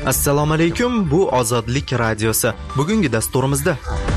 Assalomu alaykum, bu Ozodlik radiosi. Bugungi dasturimizda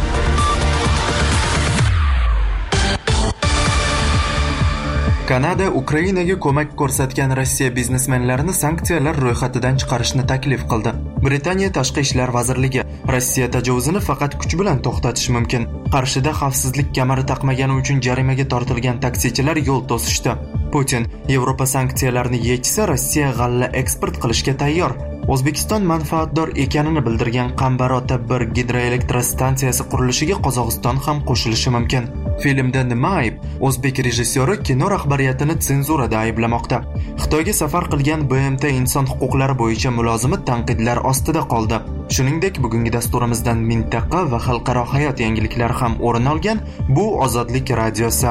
Kanada Ukrainaga ko'mak ko'rsatgan Rossiya biznesmenlarini sanksiyalar ro'yxatidan chiqarishni taklif qildi. Britaniya Tashqi ishlar vazirligi Rossiya tajovuzini faqat kuch bilan to'xtatish mumkin. Qarshida xavfsizlik kamari taqmagani uchun jarimaga tortilgan taksichilar yo'l to'sishdi. Putin Yevropa sanksiyalarni yechsa, Rossiya g'alla eksport qilishga tayyor. O'zbekiston manfaatdor ekanini bildirgan Qambarota 1 gidroelektrostansiyasi qurilishiga Qozog'iston ham qo'shilishi mumkin. Filmda nima ayb? O'zbek rejissyori kino rahbariyatini senzurada ayblamoqda. Xitoyga safar qilgan BMT inson huquqlari bo'yicha mulozimi tanqidlar ostida qoldi. Shuningdek, bugungi dasturimizdan mintaqa va xalqaro hayot yangiliklari ham o'rin olgan. Bu Ozodlik radiosi.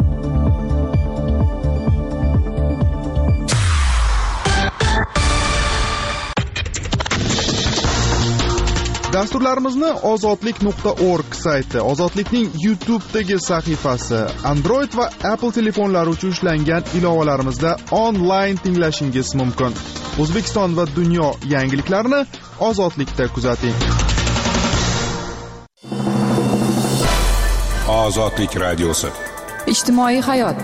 Dasturlarimizni ozodlik.org sayti, Ozodlikning YouTube'dagi sahifasi, Android va Apple telefonlari uchun ishlangan ilovalarimizda onlayn tinglashingiz mumkin. O'zbekiston va dunyo yangiliklarini Ozodlikda kuzating. Ozodlik radiosi. Ijtimoiy hayot.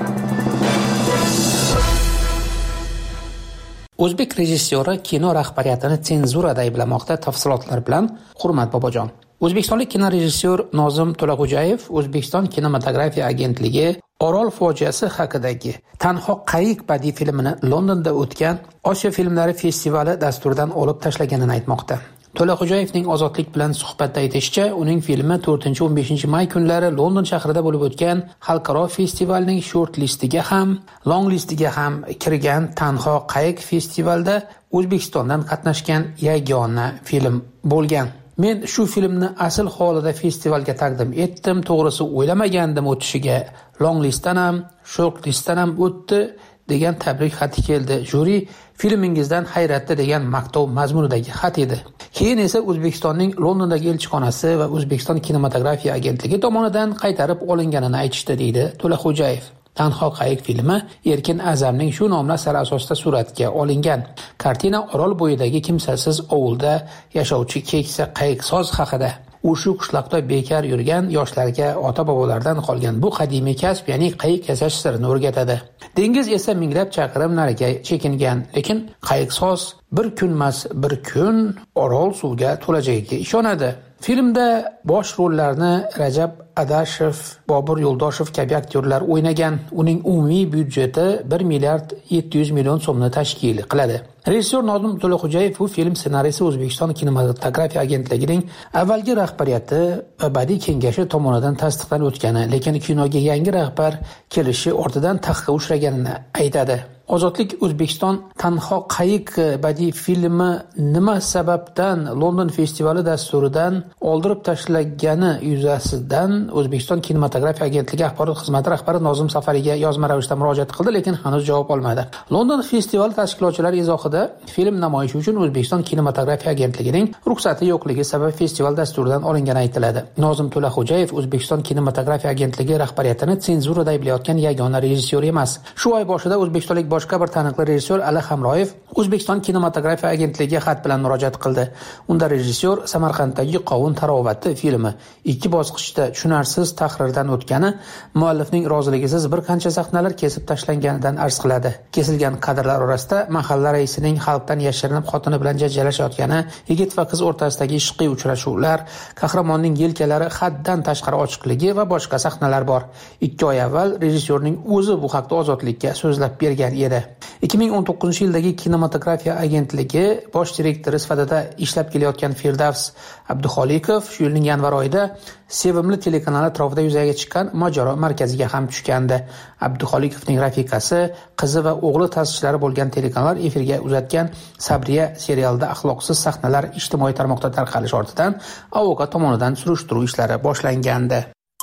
O'zbek rejissyori kino rahbariyatini senzurada ayblamoqda. Tafsilotlar bilan Hurmat Bobojon. O'zbekistonlik kino rejissyor Nozim To'laqo'jayev O'zbekiston kinematografiya agentligi Orol fojiasi haqidagi Tanho qayiq badiiy filmini Londonda o'tgan Osiyo filmlari festivali dasturidan olib tashlaganini aytmoqda. To'laqo'jayevning Ozodlik bilan suhbatda aytishicha, uning filmi 4-15 may kunlari London shahrida bo'lib o'tgan xalqaro festivalning short listiga ham, long listiga ham kirgan. Tanho qayiq festivalda O'zbekistondan qatnashgan yagona film bo'lgan. Men shu filmni asl holida festivalga taqdim etdim. To'g'risi o'ylamagandim o'tishiga. Long listdan ham, short listdan ham o'tdi degan tabrik xati keldi. Juri filmingizdan hayratda degan maktub mazmunidagi xat edi. Keyin esa O'zbekistonning Londondagi elchixonasi va O'zbekiston kinematografiya agentligi tomonidan qaytarib olinganini aytishdi, deydi To'laqo'jayev. Tanho qayiq filmi Erkin A'zamning shu nomli asari asosida suratga olingan. Kartina Orol bo'yidagi kimsasiz ovulda yashovchi keksa qayiqsoz haqida. U shu qishloqda bekor yurgan yoshlarga ota-bobolardan qolgan bu qadimiy kasb, ya'ni qayiq yasash sirini o'rgatadi. Dengiz esa minglab chaqirim nariga chekingan, lekin qayiqsoz bir kunmas bir kun Orol suvga to'lajagiga ishonadi. Filmda bosh rollarni Rajab Adashev, Bobur Yo'ldoshev kabi aktyorlar o'ynagan. Uning umumiy byudjeti 1 milliard 700 million so'mni tashkil qiladi. Rejissyor Nozim To'laqo'jayev bu film ssenariysi O'zbekiston kinematografiya agentligining avvalgi rahbariyati va badiiy kengashi tomonidan tasdiqlanib o'tgani, lekin kinoga yangi rahbar kelishi ortidan taqiqqa uchraganini aytadi. Ozodlik O'zbekiston Tanho qayiq badiiy filmi nima sababdan London festivali dasturidan oldirib tashlagani yuzasidan O'zbekiston kinematografiya agentligi axborot xizmati rahbari Nozim Safariga yozma ravishda murojaat qildi, lekin hanuz javob olmadi. London festivali tashkilotchilari izohida film namoyishi uchun O'zbekiston kinematografiya agentligining ruxsati yo'qligi sabab festival dasturidan olingani aytiladi. Nozim To'laqo'jayev O'zbekiston kinematografiya agentligi rahbariyatini senzurada ayblayotgan yagona rejissyor emas. Shu oy boshida o'zbekistonlik boshqa bir taniqli rejissyor Ali Hamroyev O'zbekiston kinematografiya agentligiga xat bilan murojaat qildi. Unda rejissyor Samarqanddagi Qovun tarovati filmi 2 bosqichda tushunarsiz tahrirdan o'tgani, muallifning roziligisiz bir qancha sahnalar kesib tashlanganidan arz qiladi. Kesilgan kadrlar orasida mahalla raisining xalqdan yashirinib xotini bilan janjallashayotgani, yigit va qiz o'rtasidagi ishqiy uchrashuvlar, qahramonning yelkalari haddan tashqari ochiqligi va boshqa sahnalar bor. 2 oy avval rejissyorning o'zi bu haqda Ozodlikka so'zlab bergan edi. 2019-yildagi kinematografiya agentligi bosh direktori sifatida ishlab kelayotgan Firdavs Abduxolikov shu yilning yanvar oyida Sevimli telekanali atrofida yuzaga chiqqan mojaro markaziga ham tushgandi. Abduxolikovning rafiqasi, qizi va o'g'li ta'sischilari bo'lgan telekanallar efirga uzatgan Sabriya serialida axloqsiz sahnalar ijtimoiy tarmoqda tarqalish ortidan avokat tomonidan surishtiruv ishlari boshlangandi.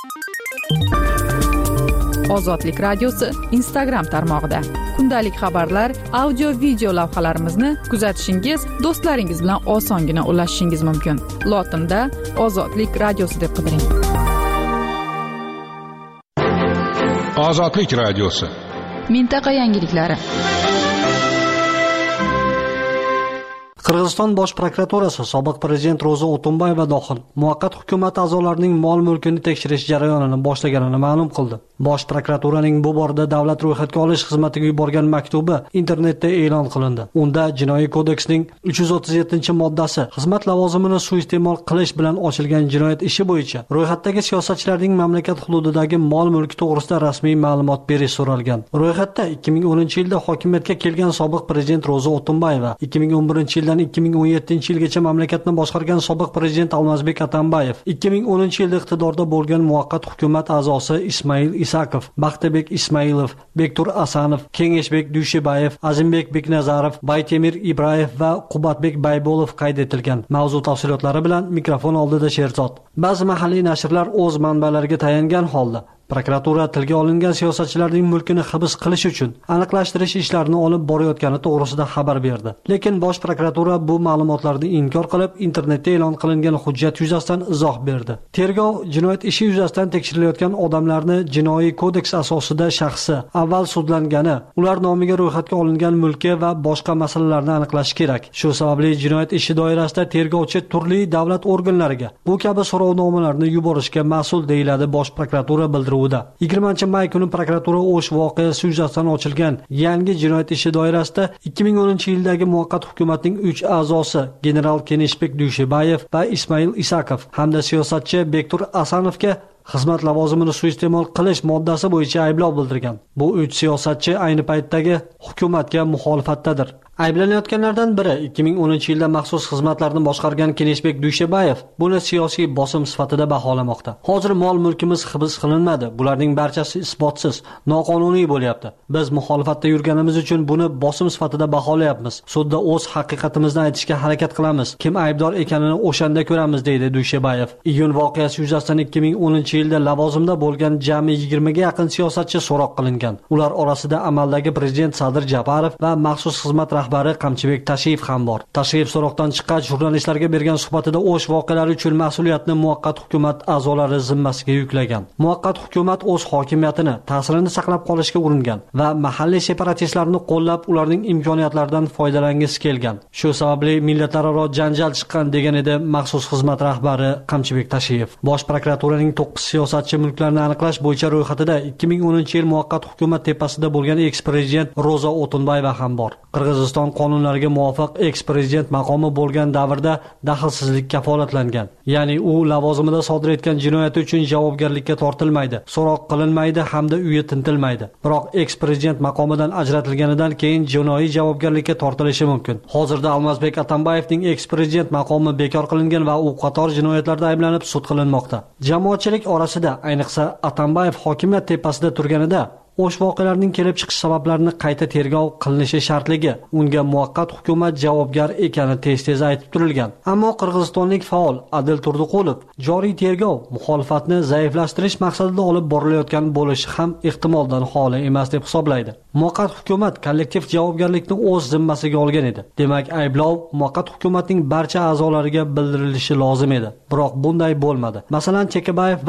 Ozodlik radiosi Instagram tarmog'ida kundalik xabarlar, audio-video lavhalarimizni kuzatishingiz, do'stlaringiz bilan osongina ulashishingiz mumkin. Lotinda Ozodlik radiosi deb qidiring. Ozodlik radiosi. Mintaqa yangiliklari. Qirg'iziston bosh prokuraturasi sobiq prezident Ro'za O'tunbayeva dohil muvaqqat hukumat a'zolarining mol-mulkini tekshirish jarayonini boshlaganini ma'lum qildi. Bosh prokuraturaning bu borada davlat ro'yxatga olish xizmatiga yuborgan maktubi internetda e'lon qilindi. Unda Jinoiy kodeksning 337-moddasi xizmat lavozimini suiiste'mol qilish bilan ochilgan jinoyat ishi bo'yicha ro'yxatdagi siyosatchilarning mamlakat hududidagi mol-mulki to'g'risida rasmiy ma'lumot berish so'ralgan. Ro'yxatda 2010-yilda hokimiyatga kelgan sobiq prezident Ro'za O'tunbayeva, 2011-yilda 2017-yilgacha mamlakatni boshqargan sobiq prezident Almazbek Atambayev, 2010-yilda iqtidorda bo'lgan muvaqqat hukumat a'zosi Ismail Isakov, Baxtabek Ismailov, Bektur Asanov, Kengeshbek Dushibayev, Azimbek Beknazarov, Baytemir Ibrayev va Qubatbek Baybolov qayd etilgan. Mavzu tafsilotlari bilan mikrofon oldida Sherzod. Ba'zi mahalliy nashrlar o'z manbalariga tayangan holda prokuratura tilga olingan siyosatchilarning mulkini hibs qilish uchun aniqlashtirish ishlarini olib borayotgani to'g'risida xabar berdi. Lekin bosh prokuratura bu ma'lumotlarni inkor qilib, internetda e'lon qilingan hujjat yuzasidan izoh berdi. Tergov jinoyat ishi yuzasidan tekshirilayotgan odamlarni jinoiy kodeks asosida shaxsi avval sudlangani, ular nomiga ro'yxatga olingan mulki va boshqa masalalarni aniqlash kerak. Shu sababli jinoyat ishi doirasida tergovchi turli davlat organlariga bu kabi so'rovnomalarni yuborishga mas'ul deyiladi bosh prokuratura bildiruvida. 20-may kuni prokuratura O'sh voqeasi yuzasidan ochilgan yangi jinoyat ishi doirasida 2010-yildagi muvaqqat hukumatning 3 a'zosi general Keneshbek Dushibayev va Ismail Isakov hamda siyosatchi Bektur Asanovga xizmat lavozimini suiiste'mol qilish moddasi bo'yicha ayblov bildirgan. Bu 3 siyosatchi ayni paytdagi hukumatga muxolifatdadir. Ayblanayotganlardan biri 2010-yilda maxsus xizmatlarni boshqargan Keneshbek Dushibayev buni siyosiy bosim sifatida baholamoqda. Hozir mol-mulkimiz hibs qilinmadi. Bularning barchasi isbotsiz, noqonuniy bo'lyapti. Biz muxolifatda yurganimiz uchun buni bosim sifatida baholayapmiz. Sudda o'z haqiqatimizni aytishga harakat qilamiz. Kim aybdor ekanini o'shanda ko'ramiz, deydi Dushibayev. Iyun voqeasi yuzasidan 2010-yilda lavozimda bo'lgan jami 20 ga yaqin siyosatchi so'roq qilingan. Ular orasida amaldagi prezident Sadir Japarov va maxsus xizmat rahbari Qamchibek Tashiyev ham bor. Tashiyev so'roqdan chiqqach jurnalistlarga bergan suhbatida O'sh voqealari uchun mas'uliyatni muvaqqat hukumat a'zolari zimmasiga yuklagan. Muvaqqat hukumat o'z hokimiyatini, ta'sirini saqlab qolishga uringan va mahalliy separatistlarni qo'llab, ularning imkoniyatlaridan foydalangisi kelgan. Shu sababli millatlararo janjal chiqqan, degan edi maxsus xizmat rahbari Qamchibek Tashiyev. Bosh prokuraturaning 9 siyosatchi mulklarni aniqlash bo'yicha ro'yxatida 2010-yil muvaqqat hukumat tepasida bo'lgan eks-prezident Ro'za O'tunbayeva ham bor. Qirg'iziston qonunlariga muvofiq eks-prezident maqomi bo'lgan davrda daxlsizlik kafolatlangan. Ya'ni u lavozimida sodir etgan jinoyati uchun javobgarlikka tortilmaydi, so'roq qilinmaydi hamda uyi tintilmaydi. Biroq eks-prezident maqomidan ajratilganidan keyin jinoiy javobgarlikka tortilishi mumkin. Hozirda Almazbek Atambayevning eks-prezident maqomi bekor qilingan va u qator jinoyatlarda ayblanib sud qilinmoqda. Jamoatchilik orasida, ayniqsa Atambayev hokimiyat tepasida turganida O'sh voqealarining kelib chiqish sabablarini qayta tergov qilinishi shartligi, unga muvaqqat hukumat javobgar ekani tez-tez aytib turilgan. Ammo qirg'izistonlik faol Adil Turdiqulov joriy tergov muxolifatni zaiflashtirish maqsadida olib borilayotgan bo'lishi ham ehtimoldan xoli emas deb hisoblaydi. Muvaqqat hukumat kollektiv javobgarlikni o'z zimmasiga olgan edi. Demak, ayblov muvaqqat hukumatning barcha a'zolariga bildirilishi lozim edi. Biroq bunday bo'lmadi. Masalan, Chekabayev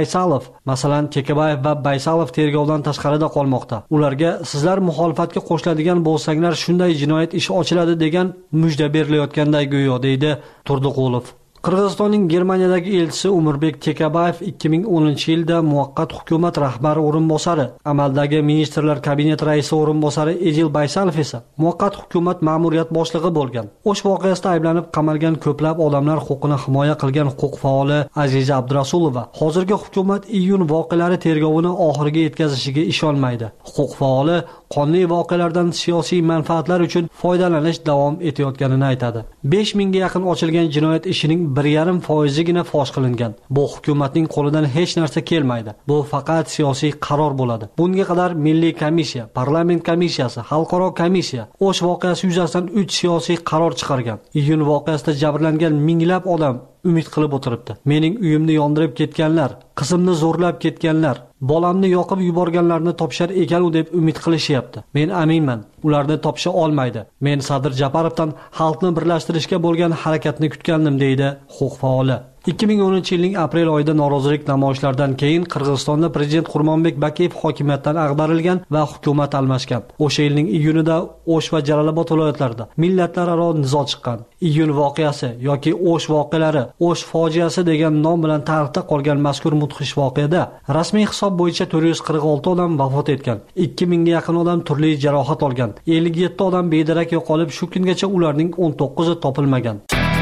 va Baysalov tergovdan tashqarida qolmoqda. Ularga sizlar muxolifatga qo'shiladigan bo'lsanglar shunday jinoyat ishi ochiladi degan mujda berilayotganday go'yo, deydi Turdiqulov. Qirg'izistonning Germaniyadagi elchisi Umirbek Tekabayev 2010-yilda muvaqqat hukumat rahbari o'rinbosari, amaldagi ministrlar kabineti raisi o'rinbosari Edil Baysalov esa muvaqqat hukumat ma'muriyat boshlig'i bo'lgan. O'sh voqeasida ayblanib qamalgan ko'plab odamlar huquqini himoya qilgan huquq faoli Aziza Abdurasulova hozirgi hukumat iyun voqealari tergovini oxiriga yetkazishiga ishonmaydi. Huquq faoli qonli voqealardan siyosiy manfaatlar uchun foydalanish davom etayotganini aytadi. 5000 ga yaqin ochilgan jinoyat ishining 1.5% fosh qilingan. Bu hukumatning qo'lidan hech narsa kelmaydi. Bu faqat siyosiy qaror bo'ladi. Bunga qadar Milliy komissiya, parlament komissiyasi, xalqaro komissiya O'sh voqeasi yuzasidan 3 siyosiy qaror chiqargan. Iyun voqeasida jabrlangan minglab odam umid qilib o'tiribdi. Mening uyimni yondirib ketganlar, qizimni zo'rlab ketganlar, bolamni yoqib yuborganlarni topishar ekan-u deb umid qilishyapti. Men aminman, ularni topisha olmaydi. Men Sadir Japarovdan xalqni birlashtirishga bo'lgan harakatni kutgandim, deydi huquq faoli. 2010-yilning aprel oyida norozilik namoyishlaridan keyin Qirg'izistonda prezident Qurmonbek Bakiyev hokimiyatdan ag'darilgan va hukumat almashgan. O'sha yilning iyunida O'sh va Jalolobod viloyatlarida millatlararo nizo chiqqan. Iyun voqeasi yoki O'sh voqealari, O'sh fojiasi degan nom bilan tarixda qolgan mazkur mudhish voqeada rasmiy hisob bo'yicha 446 odam vafot etgan, 2000 ga yaqin odam turli jarohat olgan, 57 odam bedarak yo'qolib, shu kungacha ularning 19i topilmagan.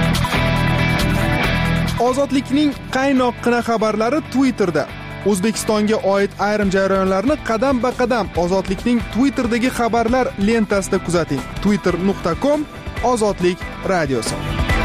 Ozodlikning qaynoqqina xabarlari Twitterda. O'zbekistonga oid ayrim jarayonlarni qadam-ba-qadam Ozodlikning Twitterdagi xabarlar lentasida kuzating. twitter.com Ozodlik radiosi.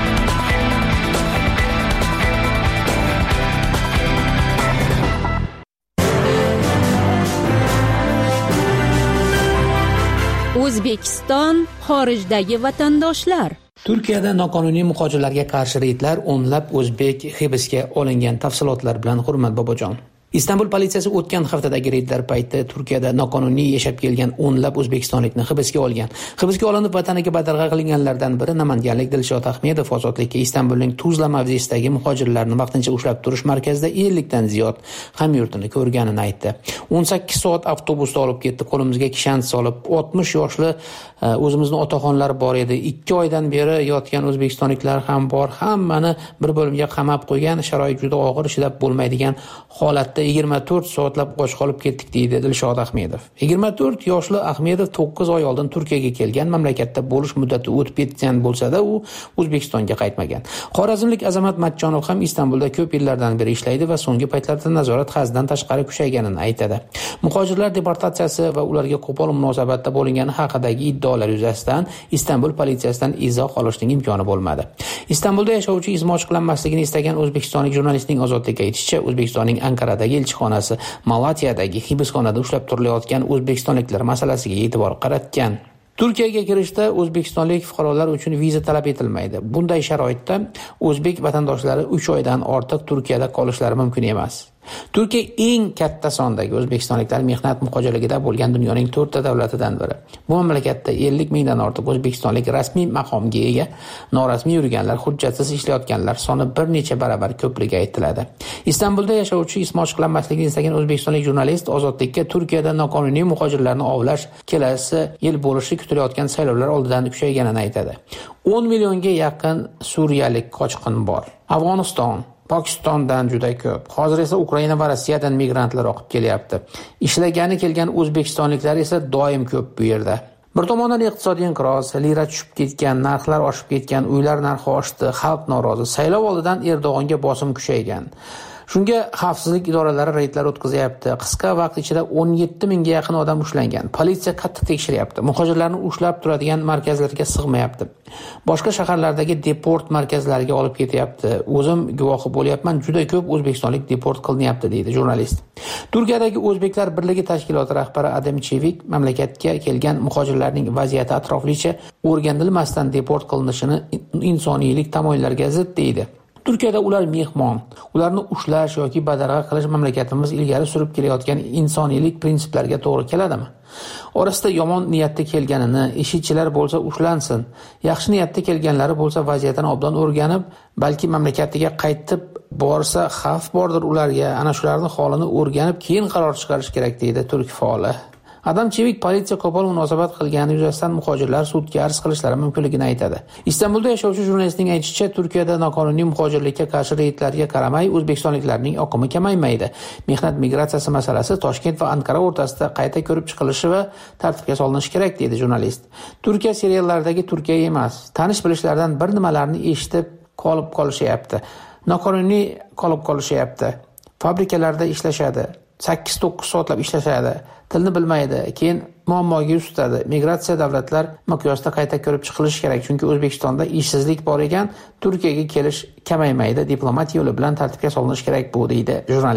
O'zbekiston xorijdagi vatandoshlar. Turkiyada noqonuniy muhojirlarga qarshi reydlar, o'nlab o'zbek hibsga olingan. Tafsilotlar bilan Hurmat Bobojon. Istanbul politsiyasi o'tgan haftadagi reydlar payti Turkiyada noqonuniy yashab kelgan o'nlab o'zbekistonlikni hibsga olgan. Hibsga olinib vataniga badarg'a qilinganlardan biri namanganlik Dilshod Ahmedov ozodlikka Istanbulning Tuzla mavzesidagi muhojirlarni vaqtincha ushlab turish markazida 50 dan ziyod hamyurtini ko'rganini aytdi. 18 soat avtobusda olib ketdi, qo'limizga kishant solib, 60 yoshli o'zimizni otaxonlar bor edi. 2 oydan beri yotgan o'zbekistonliklar ham bor. Hammani bir bo'limga qamab qo'ygan, sharoit juda og'ir, chidab bo'lmaydigan holatda 24 soatlab och qolib ketdik deydi Dilshod Ahmedov. 24 yoshli Ahmedov 9 oy oldin Turkiyaga kelgan, mamlakatda bo'lish muddati o'tib ketgan bo'lsa-da, u O'zbekistonga qaytmagan. Xorazmlik Azamat Matchonov ham Istanbulda ko'p yillardan beri ishlaydi va so'nggi paytlarda nazorat haddan tashqari kuchayganini aytadi. Muhojirlar deportatsiyasi va ularga qo'pol munosabatda bo'lingani haqidagi iddaolar yuzasidan Istanbul politsiyasidan izoh olishning imkoni bo'lmadi. Istanbulda yashovchi izmi ochiqlanmasligini istagan o'zbekistonlik jurnalistning ozodlikka aytishicha, O'zbekistonning Ankaradagi elchixonasi Malatiyadagi hibsxonada ushlab turilayotgan o'zbekistonliklar masalasiga e'tibor qaratgan. Turkiyaga kirishda o'zbekistonlik fuqarolar uchun viza talab etilmaydi. Bunday sharoitda o'zbek vatandoshlari 3 oydan ortiq Turkiyada qolishlari mumkin emas. Turkiya eng katta sondagi o'zbekistonliklar mehnat muhojirligida bo'lgan dunyoning 4 ta davlatidan biri. Bu mamlakatda 50 mingdan ortiq o'zbekistonlik rasmiy maqomga ega, norasmiy yurganlar, hujjatsiz ishlayotganlar soni bir necha baravar ko'pligi aytiladi. Istanbulda yashovchi ismi ochiqlanmasligini istagan o'zbekistonlik jurnalist ozodlikka Turkiyada noqonuniy muhojirlarni ovlash kelasi yil bo'lishi kutilayotgan saylovlar oldidan kuchayganini aytadi. 10 millionga yaqin suriyalik qochqin bor. Afg'oniston, Pokistondan juda ko'p. Hozir esa Ukraina va Rossiyadan migrantlar oqib kelyapti. Ishlagani kelgan o'zbekistonliklar esa doim ko'p bu yerda. Bir tomondan iqtisodiy inqiroz, lira tushib ketgan, narxlar oshib ketgan, uylar narxi oshdi, xalq norozi. Saylov oldidan Erdo'g'onga bosim kuchaygan. Shunga xavfsizlik idoralari reydlar o'tkazyapti. Qisqa vaqt ichida 17 mingga yaqin odam ushlangan. Politsiya qattiq tekshiryapti. Muhojirlarni ushlab turadigan markazlarga sig'mayapti. Boshqa shaharlardagi deport markazlariga olib ketyapti. O'zim guvohi bo'lyapman, juda ko'p o'zbekistonlik deport qilinyapti deydi jurnalist. Turkiyadagi O'zbeklar birligi tashkiloti rahbari Adam Chevik mamlakatga kelgan muhojirlarning vaziyati atroflicha o'rganilmasdan deport qilinishini insoniylik tamoyillarga zid deydi. Turkiyada ular mehmon, ularni ushlash yoki badarg'a qilish mamlakatimiz ilgari surib kelayotgan insoniylik prinsiplariga to'g'ri keladimi? Orasida yomon niyatda kelganini, ishchilar bo'lsa ushlansin, yaxshi niyatda kelganlari bo'lsa vaziyatini obdan o'rganib, balki mamlakatiga qaytib borsa xavf bordir ularga, ana shularning holini o'rganib, keyin qaror chiqarish kerak deydi turk faoli. Adam Chevik politsiya qo'pol munosabat qilgani yuzasidan muhojirlar sudga arz qilishlari mumkinligini aytadi. Istanbulda yashovchi jurnalistning aytishicha, Turkiyada noqonuniy muhojirlikka qarshi reydlarga qaramay o'zbekistonliklarning oqimi kamaymaydi. Mehnat migratsiyasi masalasi Toshkent va Ankara o'rtasida qayta ko'rib chiqilishi va tartibga solinishi kerak deydi jurnalist. Turkiya seriallaridagi Turkiya emas, tanish bilishlardan bir nimalarni eshitib qolib qolishyapti. Noqonuniy qolib qolishyapti. Fabrikalarda ishlashadi. 8-9 soatlab ishlashadi. Tilni bilmaydi, keyin muammoga yuz tutadi. Migratsiya davlatlar miqyosida qayta ko'rib chiqilishi kerak, chunki O'zbekistonda ishsizlik bor ekan, Turkiyaga kelish kamaymaydi, diplomat yo'li bilan tartibga solinishi kerak bu deydi jurnalist.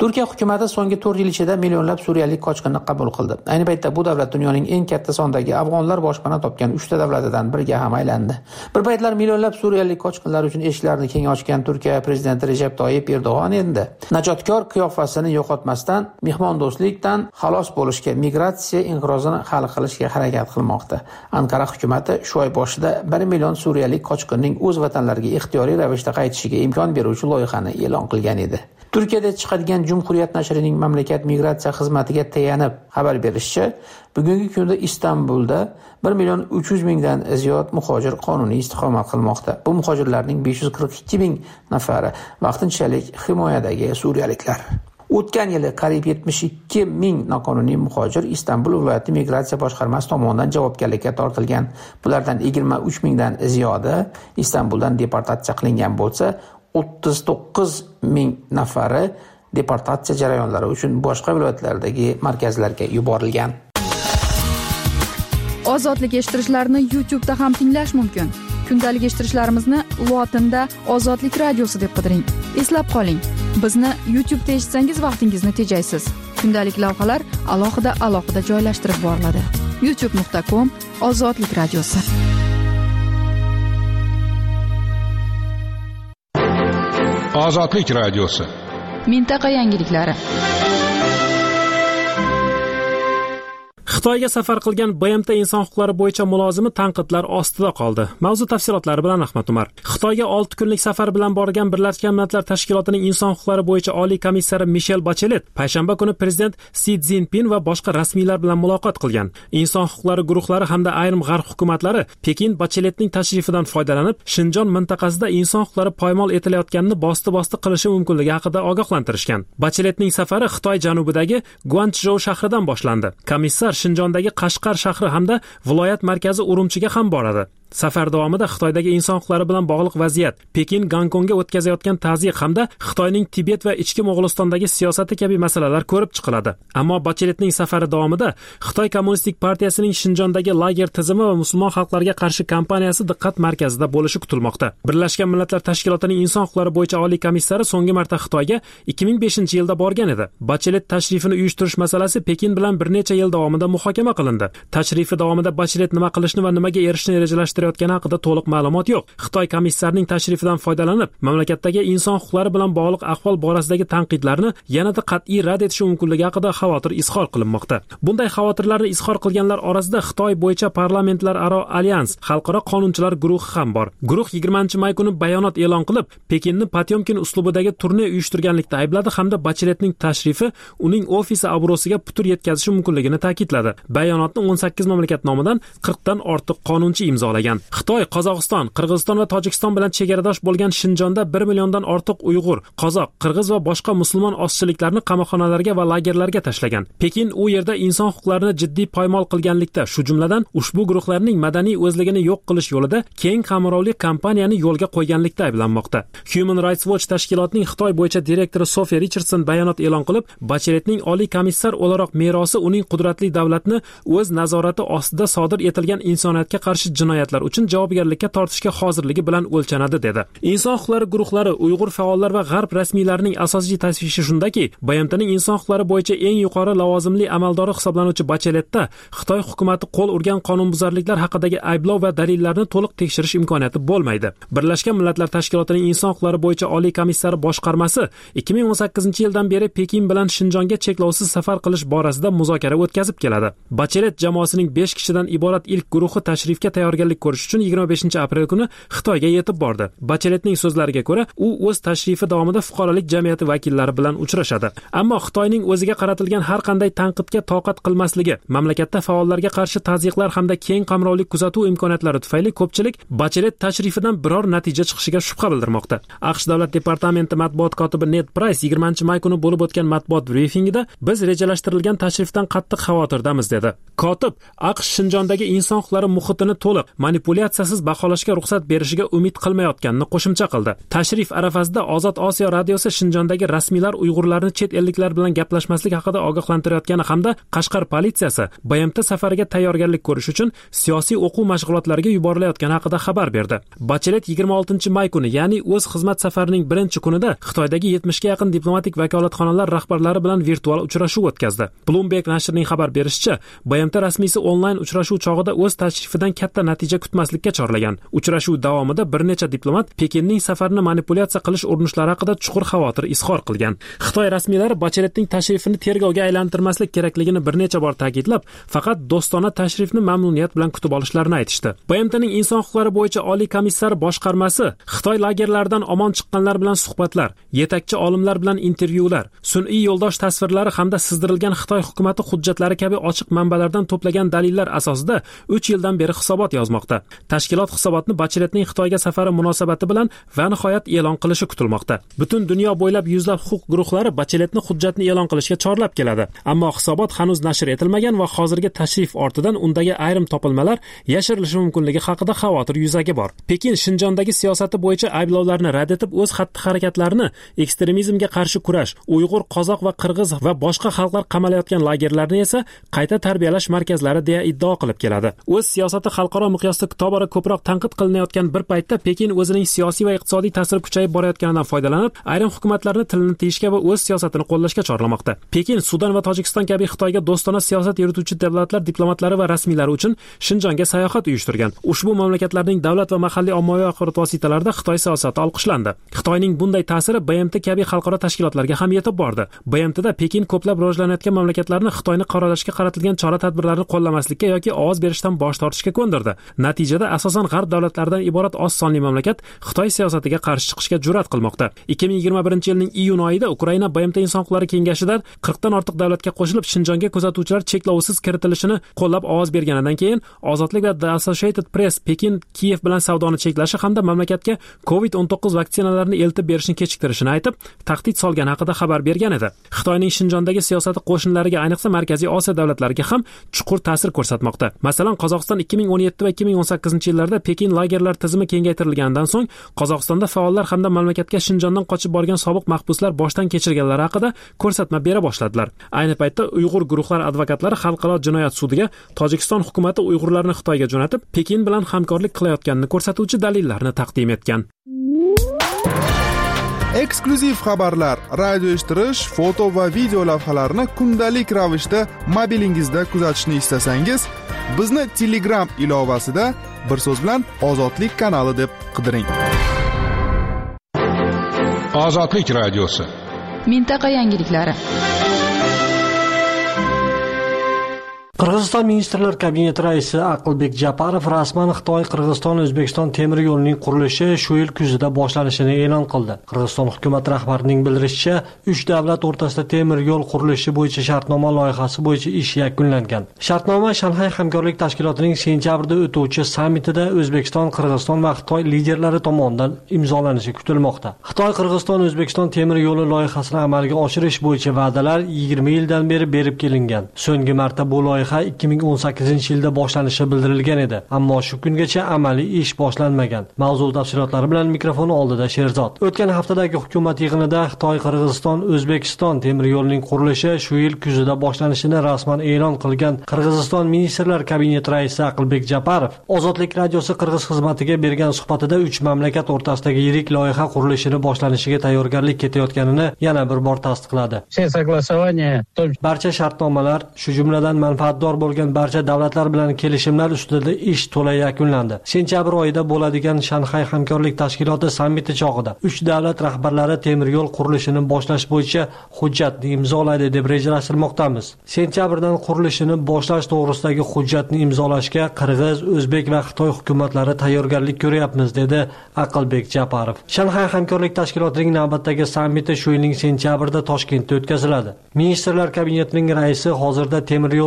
Turkiya hukumati so'nggi 4 yil ichida millionlab suriyalik qochqinni qabul qildi. Ayni paytda bu davlat dunyoning eng katta sondagi afg'onlar boshpana topgan 3 ta davlatidan biriga ham aylandi. Bir paytlar millionlab suriyalik qochqinlar uchun eshiklarini keng ochgan Turkiya prezidenti Recep Tayyip Erdo'g'on endi najotkor qiyofasini yo'qotmasdan mehmondo'stlikdan xalos bo'lishga, migratsiya inqirozini hal qilishga harakat qilmoqda. Anqara hukumati shu oy boshida 1 million suriyalik qochqinning o'z vatanlariga ixtiyoriy ravishda qaytishiga imkon beruvchi loyihani e'lon qilgan edi. Turkiyada chiqadigan Cumhuriyet nashrining mamlakat migratsiya xizmatiga tayanib xabar berishicha, bugungi kunda Istanbulda 1 million 300 mingdan ziyod muhojir qonuniy istiqomat qilmoqda. Bu muhojirlarning 542 ming nafari vaqtinchalik himoyadagi suriyaliklar. O'tgan yili qariyb 72 ming noqonuniy muhojir Istanbul viloyati migratsiya boshqarmasi tomonidan javobgarlikka tortilgan. Bulardan 23 mingdan ziyodi Istanbuldan deportatsiya qilingan bo'lsa, 39 ming nafari deportatsiya jarayonlari uchun boshqa viloyatlardagi markazlarga yuborilgan. Ozodlik eshittirishlarni YouTube'da ham tinglash mumkin. Kundalik eshittirishlarimizni lotinda Ozodlik radiosi deb qidiring. Eslab qoling, bizni YouTube'da eshitsangiz vaqtingizni tejaysiz. Kundalik lavhalar alohida joylashtirib boriladi. youtube.com/Ozodlik radiosi. Ozodlik radiosi. Mintaqa yangiliklari. Xitoyga safar qilgan BMT inson huquqlari bo'yicha mulozimi tanqidlar ostida qoldi. Mavzu tafsilotlari bilan Ahmad Umar. Xitoyga 6 kunlik safar bilan borgan Birlashgan Millatlar Tashkilotining inson huquqlari bo'yicha oliy komissari Michel Bachelet payshanba kuni prezident Si Szinpin va boshqa rasmiylar bilan muloqot qilgan. Inson huquqlari guruhlari hamda ayrim g'arb hukumatlari Pekin Bacheletning tashrifidan foydalanib, Shinjon mintaqasida inson huquqlari poymol etilayotganini bosti qilishi mumkinligi haqida ogohlantirishgan. Bacheletning safari Xitoy janubidagi Guanchjou shahridan boshlandi. Komissar Shinjondagi Qashqar shahri hamda viloyat markazi Urumchiga ham boradi. Safar davomida Xitoydagi inson huquqlari bilan bog'liq vaziyat, Pekin Gonkongga o'tkazayotgan tazyiq hamda Xitoyning Tibet va ichki Mo'g'ulistondagi siyosati kabi masalalar ko'rib chiqiladi. Ammo Bacheletning safari davomida Xitoy Kommunistik partiyasining Shinjondagi lager tizimi va musulmon xalqlarga qarshi kampaniyasi diqqat markazida bo'lishi kutilmoqda. Birlashgan Millatlar Tashkilotining inson huquqlari bo'yicha oliy komissari so'nggi marta Xitoyga 2005-yilda borgan edi. Bachelet tashrifini uyushtirish masalasi Pekin bilan bir necha yil davomida muhokama qilindi. Tashrifi davomida Bachelet nima qilishni va nimaga erishishni rejalashtirayotgani haqida to'liq ma'lumot yo'q. Xitoy komissarining tashrifidan foydalanib, mamlakatdagi inson huquqlari bilan bog'liq ahvol borasidagi tanqidlarni yanada qat'iy rad etishi mumkinligi haqida xavotir izhor qilinmoqda. Bunday xavotirlarni izhor qilganlar orasida Xitoy bo'yicha parlamentlararo alyans, xalqaro qonunchilar guruhi ham bor. Guruh 20-may kuni bayonot e'lon qilib, Pekinni Potyomkin uslubidagi turne uyushtirganlikda aybladi hamda Bacheletning tashrifi uning ofisi obro'siga putur yetkazishi mumkinligini ta'kidladi. Bayonotni 18 mamlakat nomidan 40 dan ortiq qonunchi imzolagan. Xitoy, Qozog'iston, Qirg'iziston va Tojikiston bilan chegaradosh bo'lgan Shinjonda 1 milliondan ortiq Uyg'ur, qozoq, qirg'iz va boshqa musulmon ozchiliklarni qamoqxonalarga va lagerlarga tashlagan. Pekin u yerda inson huquqlarini jiddiy poymol qilganlikda, shu jumladan ushbu guruhlarning madaniy o'zligini yo'q qilish yo'lida keng qamrovli kampaniyani yo'lga qo'yganlikda ayblanmoqda. Human Rights Watch tashkilotining Xitoy bo'yicha direktori Sophie Richardson bayonot e'lon qilib, Bacheletning oliy komissar o'laroq merosi uning qudratli davlatni o'z nazorati ostida sodir etilgan insoniyatga qarshi jinoyatlar uchun javobgarlikka tortishga hozirligi bilan o'lchanadi dedi. Inson huquqlari guruhlari, Uyg'ur faollar va g'arb rasmiylarining asosiy tashvishi shundaki, BMTning inson huquqlari bo'yicha eng yuqori lavozimli amaldori hisoblanuvchi Bacheletda Xitoy hukumatı qo'l urgan qonunbuzarliklar haqidagi ayblov va dalillarni to'liq tekshirish imkoniyati bo'lmaydi. Birlashgan Millatlar Tashkilotining inson huquqlari bo'yicha oliy komissari boshqarmasi 2018-yildan beri Pekin bilan Shinjonga cheklovsiz safar qilish borasida muzokara o'tkazib keladi. Bachelet jamoasining 5 kishidan iborat ilk guruhi tashrifga tayyorgarlik ko'rish uchun 25-aprel kuni Xitoyga yetib bordi. Bacheletning so'zlariga ko'ra, u o'z tashrifi davomida fuqarolik jamiyati vakillari bilan uchrashadi. Ammo Xitoyning o'ziga qaratilgan har qanday tanqidga toqat qilmasligi, mamlakatda faollarga qarshi tazyiqlar hamda keng qamrovli kuzatuv imkoniyatlari tufayli ko'pchilik Bachelet tashrifidan biror natija chiqishiga shubha bildirmoqda. AQSh davlat departamenti matbuot kotibi Ned Price 20-may kuni bo'lib o'tgan matbuot brifingida biz rejalashtirilgan tashrifdan qattiq xavotirdamiz dedi. Kotib AQSh Shinjondagi inson huquqlari muhitini to'liq manipulyatsiyasiz baholashga ruxsat berishiga umid qilmayotganini qo'shimcha qildi. Tashrif arafasida Ozod Osiyo radiosi Shinjondagi rasmiylar Uyg'urlarni chet elliklar bilan gaplashmaslik haqida ogohlantirayotgani hamda Qashqar politsiyasi BMT safariga tayyorgarlik ko'rish uchun siyosiy o'quv mashg'ulotlariga yuborilayotgani haqida xabar berdi. Bachelet 26-may kuni, ya'ni o'z xizmat safarining birinchi kunida Xitoydagi 70 ga yaqin diplomatik vakolatxonalar rahbarlari bilan virtual uchrashuv o'tkazdi. Bloomberg nashrining xabar berishicha, BMT rasmiysi onlayn uchrashuv chog'ida o'z tashrifidan katta natija kutmaslikka chorlagan. Uchrashuv davomida bir necha diplomat Pekinning safarini manipulyatsiya qilish urinishlari haqida chuqur xavotir izhor qilgan. Xitoy rasmiylari Bacheletning tashrifini tergovga aylantirmaslik kerakligini bir necha bor ta'kidlab, faqat do'stona tashrifni mamnuniyat bilan kutib olishlarini aytishdi. BMTning inson huquqlari bo'yicha oliy komissari boshqarmasi Xitoy lagerlaridan omon chiqqanlar bilan suhbatlar, yetakchi olimlar bilan intervyular, sun'iy yo'ldosh tasvirlari hamda sizdirilgan Xitoy hukumati hujjatlari kabi ochiq manbalardan to'plagan dalillar asosida 3 yildan beri hisobot yozmoqda. Tashkilot hisobotni Bacheletning Xitoyga safari munosabati bilan va nihoyat e'lon qilishi kutilmoqda. Butun dunyo bo'ylab yuzlab huquq guruhlari Bacheletni hujjatni e'lon qilishga chorlab keladi. Ammo hisobot hanuz nashr etilmagan va hozirgi tashrif ortidan undagi ayrim topilmalar yashirilishi mumkinligi haqida xavotir yuzaga bor. Pekin Shinjondagi siyosati bo'yicha ayblovlarni rad etib, o'z xatti-harakatlarini ekstremizmga qarshi kurash, Uyg'ur, qozoq va qirg'iz va boshqa xalqlar qamalayotgan lagerlarni esa qayta tarbiyalash markazlari deya iddao qilib keladi. O'z siyosati xalqaro miqyosda tobora ko'proq tanqid qilinayotgan bir paytda Pekin o'zining siyosiy va iqtisodiy ta'siri kuchayib borayotganidan foydalanib, ayrim hukumatlarni tilini tiyishga va o'z siyosatini qo'llashga chorlamoqda. Pekin Sudan va Tojikiston kabi Xitoyga do'stona siyosat yurituvchi davlatlar diplomatlari va rasmiylari uchun Shinjonga sayohat uyushtirgan. Ushbu mamlakatlarning davlat va mahalliy ommaviy axborot vositalarida Xitoy siyosati olqishlandi. Xitoyning bunday ta'siri BMT kabi xalqaro tashkilotlarga ham yetib bordi. BMTda Pekin ko'plab rivojlanayotgan mamlakatlarni Xitoyni qoralashga qaratilgan chora-tadbirlarni qo'llamaslikka yoki ovoz berishdan bosh tortishga ko'ndirdi. Natijada asosan g'arb davlatlaridan iborat oz sonli mamlakat Xitoy siyosatiga qarshi chiqishga jur'at qilmoqda. 2021-yilning iyun oyida Ukraina BMT inson huquqlari kengashidan 40 dan ortiq davlatga qo'shilib Shinjonga kuzatuvchilar cheklovsiz kiritilishini qo'llab ovoz berganidan keyin Ozodlik va The Associated Press Pekin Kiyev bilan savdoni cheklashi hamda mamlakatga COVID-19 vaksinalarini eltib berishni kechiktirishini aytib, tahdid solgani haqida xabar bergan edi. Xitoyning Shinjondagi siyosati qo'shnilariga, ayniqsa Markaziy Osiyo davlatlariga ham chuqur ta'sir ko'rsatmoqda. Masalan, Qozog'iston 2017 va 2018-yillarda Pekin lagerlar tizimi kengaytirilganidan so'ng Qozog'istonda faollar hamda mamlakatga Shinjondan qochib borgan sobiq mahbuslar boshdan kechirganlari haqida ko'rsatma bera boshladilar. Ayni paytda Uyg'ur guruhlar advokatlari xalqaro jinoyat sudiga Tojikiston hukumati Uyg'urlarni Xitoyga jo'natib, Pekin bilan hamkorlik qilayotganini ko'rsatuvchi dalillarni taqdim etgan. Eksklyuziv xabarlar, radio eshittirish, foto va video lavhalarni kundalik ravishda mobilingizda kuzatishni istasangiz, bizni Telegram ilovasida bir so'z bilan Ozodlik kanali deb qidiring. Ozodlik radiosi. Mintaqa yangiliklari. Qirg'iziston Ministrlar Kabineti raisi Aqlbek Japarov rasman Xitoy-Qirg'iziston-O'zbekiston temir yo'lining qurilishi shu yil kuzida boshlanishini e'lon qildi. Qirg'iziston hukumat rahbarining bildirishicha, 3 davlat o'rtasida temir yo'l qurilishi bo'yicha shartnoma loyihasi bo'yicha ish yakunlangan. Shartnoma Shanxay hamkorlik tashkilotining sentyabrda o'tuvchi sammitida O'zbekiston, Qirg'iziston va Xitoy liderlari tomonidan imzolanishi kutilmoqda. Xitoy-Qirg'iziston-O'zbekiston temir yo'li loyihasini amalga oshirish bo'yicha va'dalar 20 yildan beri berib kelingan. So'nggi marta bu loyiha 2018-yilda boshlanishi bildirilgan edi, ammo shu kungacha amaliy ish boshlanmagan. Mavzu tafsilotlari bilan mikrofon oldida Sherzod. O'tgan haftadagi hukumat yig'inida Xitoy-Qirg'iziston-O'zbekiston temir yo'lining qurilishi shu yil kuzida boshlanishini rasman e'lon qilgan Qirg'iziston Ministrlar Kabineti raisi Aqlbek Japarov Ozodlik radiosi Qirg'iz xizmatiga bergan suhbatida 3 mamlakat o'rtasidagi yirik loyiha qurilishini boshlanishiga tayyorgarlik ketayotganini yana bir bor tasdiqladi. Barcha shartnomalar, shu jumladan manfaatdor bo'lgan barcha davlatlar bilan kelishimlar ustida ish to'la yakunlandi. Sentyabr oyida bo'ladigan Shanxay hamkorlik tashkiloti sammiti chog'ida 3 davlat rahbarlari temir yo'l qurilishini boshlash bo'yicha hujjatni imzolaydi deb rejalashtirmoqdamiz. Sentyabrdan qurilishini boshlash to'g'risidagi hujjatni imzolashga Qirg'iz, O'zbek va Xitoy hukumatlari tayyorgarlik ko'ryapmiz, dedi Aqlbek Japarov. Shanxay hamkorlik tashkilotining navbatdagi sammiti shu yilning sentyabrida Toshkentda o'tkaziladi. Ministrlar kabinetining raisi hozirda temir yo'l loyihasi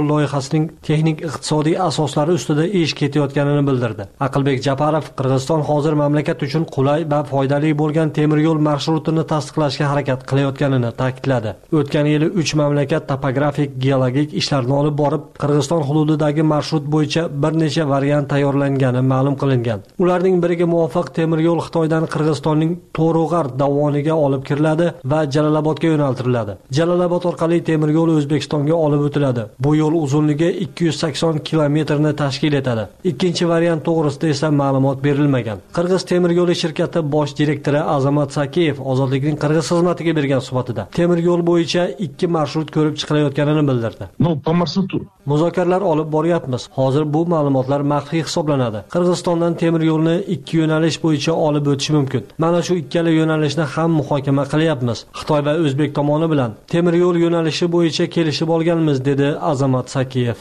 loyihasining texnik iqtisodiy asoslari ustida ish ketayotganini bildirdi. Aqlbek Japarov Qirg'iziston hozir mamlakat uchun qulay va foydali bo'lgan temir yo'l marshrutini tasdiqlashga harakat qilayotganini ta'kidladi. O'tgan yili 3 mamlakat topografik geologik ishlarni olib borib, Qirg'iziston hududidagi marshrut bo'yicha bir necha variant tayyorlangani ma'lum qilingan. Ularning biriga muvofiq temir yo'l Xitoydan Qirg'izistonning To'rug'ar dovoniga olib kiriladi va Jalolobodga yo'naltiriladi. Jalolobod orqali temir yo'l O'zbekistonga olib o'tiladi. Bu yo'l uzunligi 280 kilometrni tashkil etadi. Ikkinchi variant to'g'risida esa ma'lumot berilmagan. Qirg'iz temir yo'li shirkati bosh direktori Azamat Sakiyev Ozodlikning Qirg'iz xizmatiga bergan suhbatida temir yo'l bo'yicha 2 marshrut ko'rib chiqilayotganini bildirdi. Muzokaralar olib boryapmiz. Hozir bu ma'lumotlar maxfiy hisoblanadi. Qirg'izistondan temir yo'lni 2 yo'nalish bo'yicha olib o'tish mumkin. Mana shu ikkala yo'nalishni ham muhokama qilyapmiz. Xitoy va O'zbek tomoni bilan temir yo'l yo'nalishi bo'yicha kelishib olganmiz, dedi Azamat Sakiyev.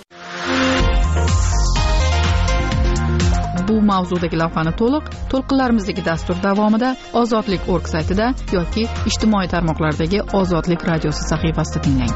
Bu mavzudagi lavhani to'lqinlarimizdagi dastur davomida ozodlik.org saytida yoki ijtimoiy tarmoqlardagi Ozodlik radiosi sahifasida tinglang.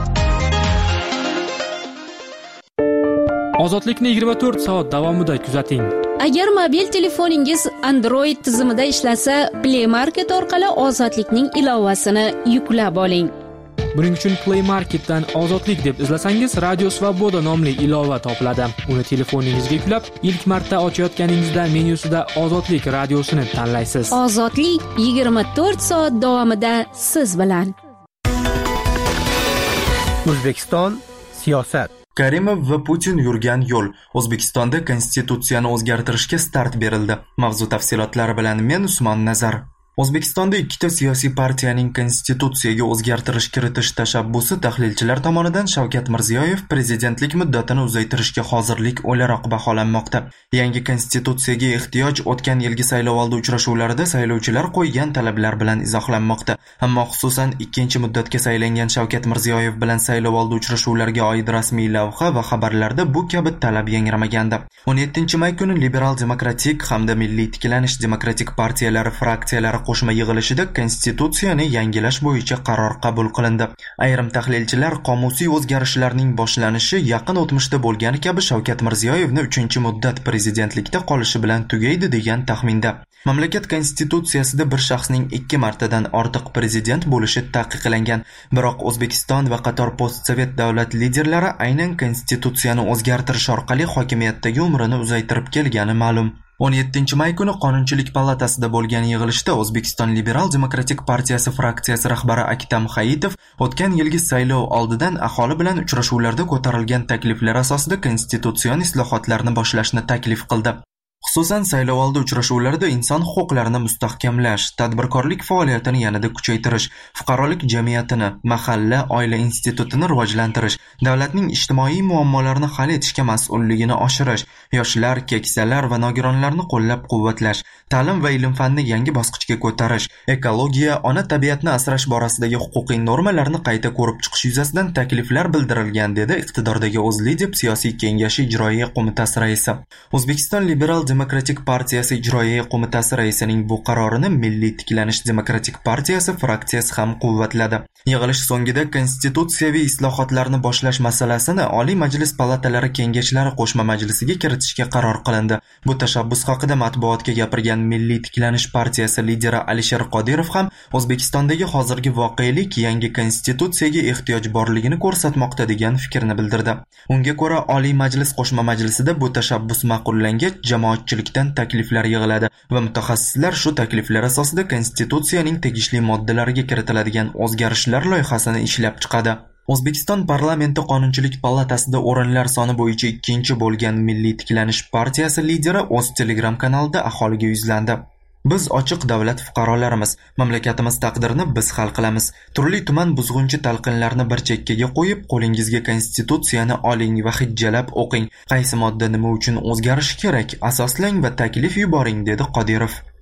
Ozodlikni 24 soat davomida kuzating. Agar mobil telefoningiz Android tizimida ishlasa, Play Market orqali Ozodlikning ilovasini yuklab oling. Buning uchun Play Marketdan Ozodlik deb izlasangiz, Radio Svoboda nomli ilova topiladi. Uni telefoningizga yuklab, ilk marta ochayotganingizda menyusida Ozodlik radiosini tanlaysiz. Ozodlik 24 soat davomida siz bilan. O'zbekiston siyosat. Karimov va Putin yurgan yo'l. O'zbekistonda konstitutsiyani o'zgartirishga start berildi. Mavzu tafsilotlari bilan men Usmon Nazar. O'zbekistonda ikkita siyosiy partiyaning konstitutsiyaga o'zgartirish kiritish tashabbusi tahlilchilar tomonidan Shavkat Mirziyoyev prezidentlik muddatini uzaytirishga hozirlik o'laroq baholanmoqda. Yangi konstitutsiyaga ehtiyoj o'tgan yilgi saylovoldi uchrashuvlarida saylovchilar qo'ygan talablar bilan izohlanmoqda. Ammo xususan ikkinchi muddatga saylangan Shavkat Mirziyoyev bilan saylovoldi uchrashuvlariga oid rasmiy lavha va xabarlarda bu kabi talab yangramagandi. 17-may kuni Liberal demokratik hamda Milliy tiklanish demokratik partiyalari fraksiyalari qo'shma yig'ilishida konstitutsiyani yangilash bo'yicha qaror qabul qilindi. Ayrim tahlilchilar qomusiy o'zgarishlarning boshlanishi yaqin o'tmishda bo'lgani kabi Shavkat Mirziyoyevni 3-muddat prezidentlikda qolishi bilan tugaydi degan taxminda. Mamlakat konstitutsiyasida bir shaxsning 2 martadan ortiq prezident bo'lishi taqiqlangan. Biroq O'zbekiston va qator postsovet davlat liderlari aynan konstitutsiyani o'zgartirish orqali hokimiyatdagi umrini uzaytirib kelgani ma'lum. 17-may kuni Qonunchilik palatasida bo'lgan yig'ilishda O'zbekiston Liberal demokratik partiyasi fraksiyasi rahbari Aktam Hayitov o'tgan yilgi saylov oldidan aholi bilan uchrashuvlarda ko'tarilgan takliflar asosida konstitutsion islohotlarni boshlashni taklif qildi. Xususan saylovoldi uchrashuvlarida inson huquqlarini mustahkamlash, tadbirkorlik faoliyatini yanada kuchaytirish, fuqarolik jamiyatini, mahalla, oila institutini rivojlantirish, davlatning ijtimoiy muammolarini hal etishga mas'ulligini oshirish, yoshlar, keksalar va nogironlarni qo'llab-quvvatlash, ta'lim va ilm-fanni yangi bosqichga ko'tarish, ekologiya, ona tabiatni asrash borasidagi huquqiy normalarni qayta ko'rib chiqish yuzasidan takliflar bildirilgan, dedi iqtidordagi O'zLidep siyosiy kengashi ijroiya qo'mitasi raisi. O'zbekiston Liberal demokratik partiyasi ijroiya qo'mitasi raisining bu qarorini Milliy tiklanish demokratik partiyasi fraksiyasi ham quvvatladi. Yig'ilish so'ngida konstitutsiyaviy islohotlarni boshlash masalasini Oliy Majlis palatalari kengashlari qo'shma majlisiga kiritishga qaror qilindi. Bu tashabbus haqida matbuotga gapirgan Milliy tiklanish partiyasi lideri Alisher Qodirov ham O'zbekistondagi hozirgi voqelik yangi konstitutsiyaga ehtiyoj borligini ko'rsatmoqda degan fikrni bildirdi. Unga ko'ra Oliy Majlis qo'shma majlisida bu tashabbus ma'qullangach, jamoatchilikdan takliflar yig'iladi va mutaxassislar shu takliflar asosida konstitutsiyaning tegishli moddalariga kiritiladigan o'zgarishlar loyihasini ishlab chiqadi. O'zbekiston parlamenti Qonunchilik palatasida o'rinlar soni bo'yicha ikkinchi bo'lgan Milliy tiklanish partiyasi lideri o'z Telegram kanalida aholiga yuzlandi. Biz ochiq davlat fuqarolarimiz, mamlakatimiz taqdirini biz hal qilamiz. Turli tuman buzg'unchi talqinlarni bir chekkaga qo'yib, qo'lingizga konstitutsiyani oling va hijjalab o'qing. Qaysi modda nima uchun o'zgarishi kerak, asoslang va taklif yuboring, dedi Qodirov.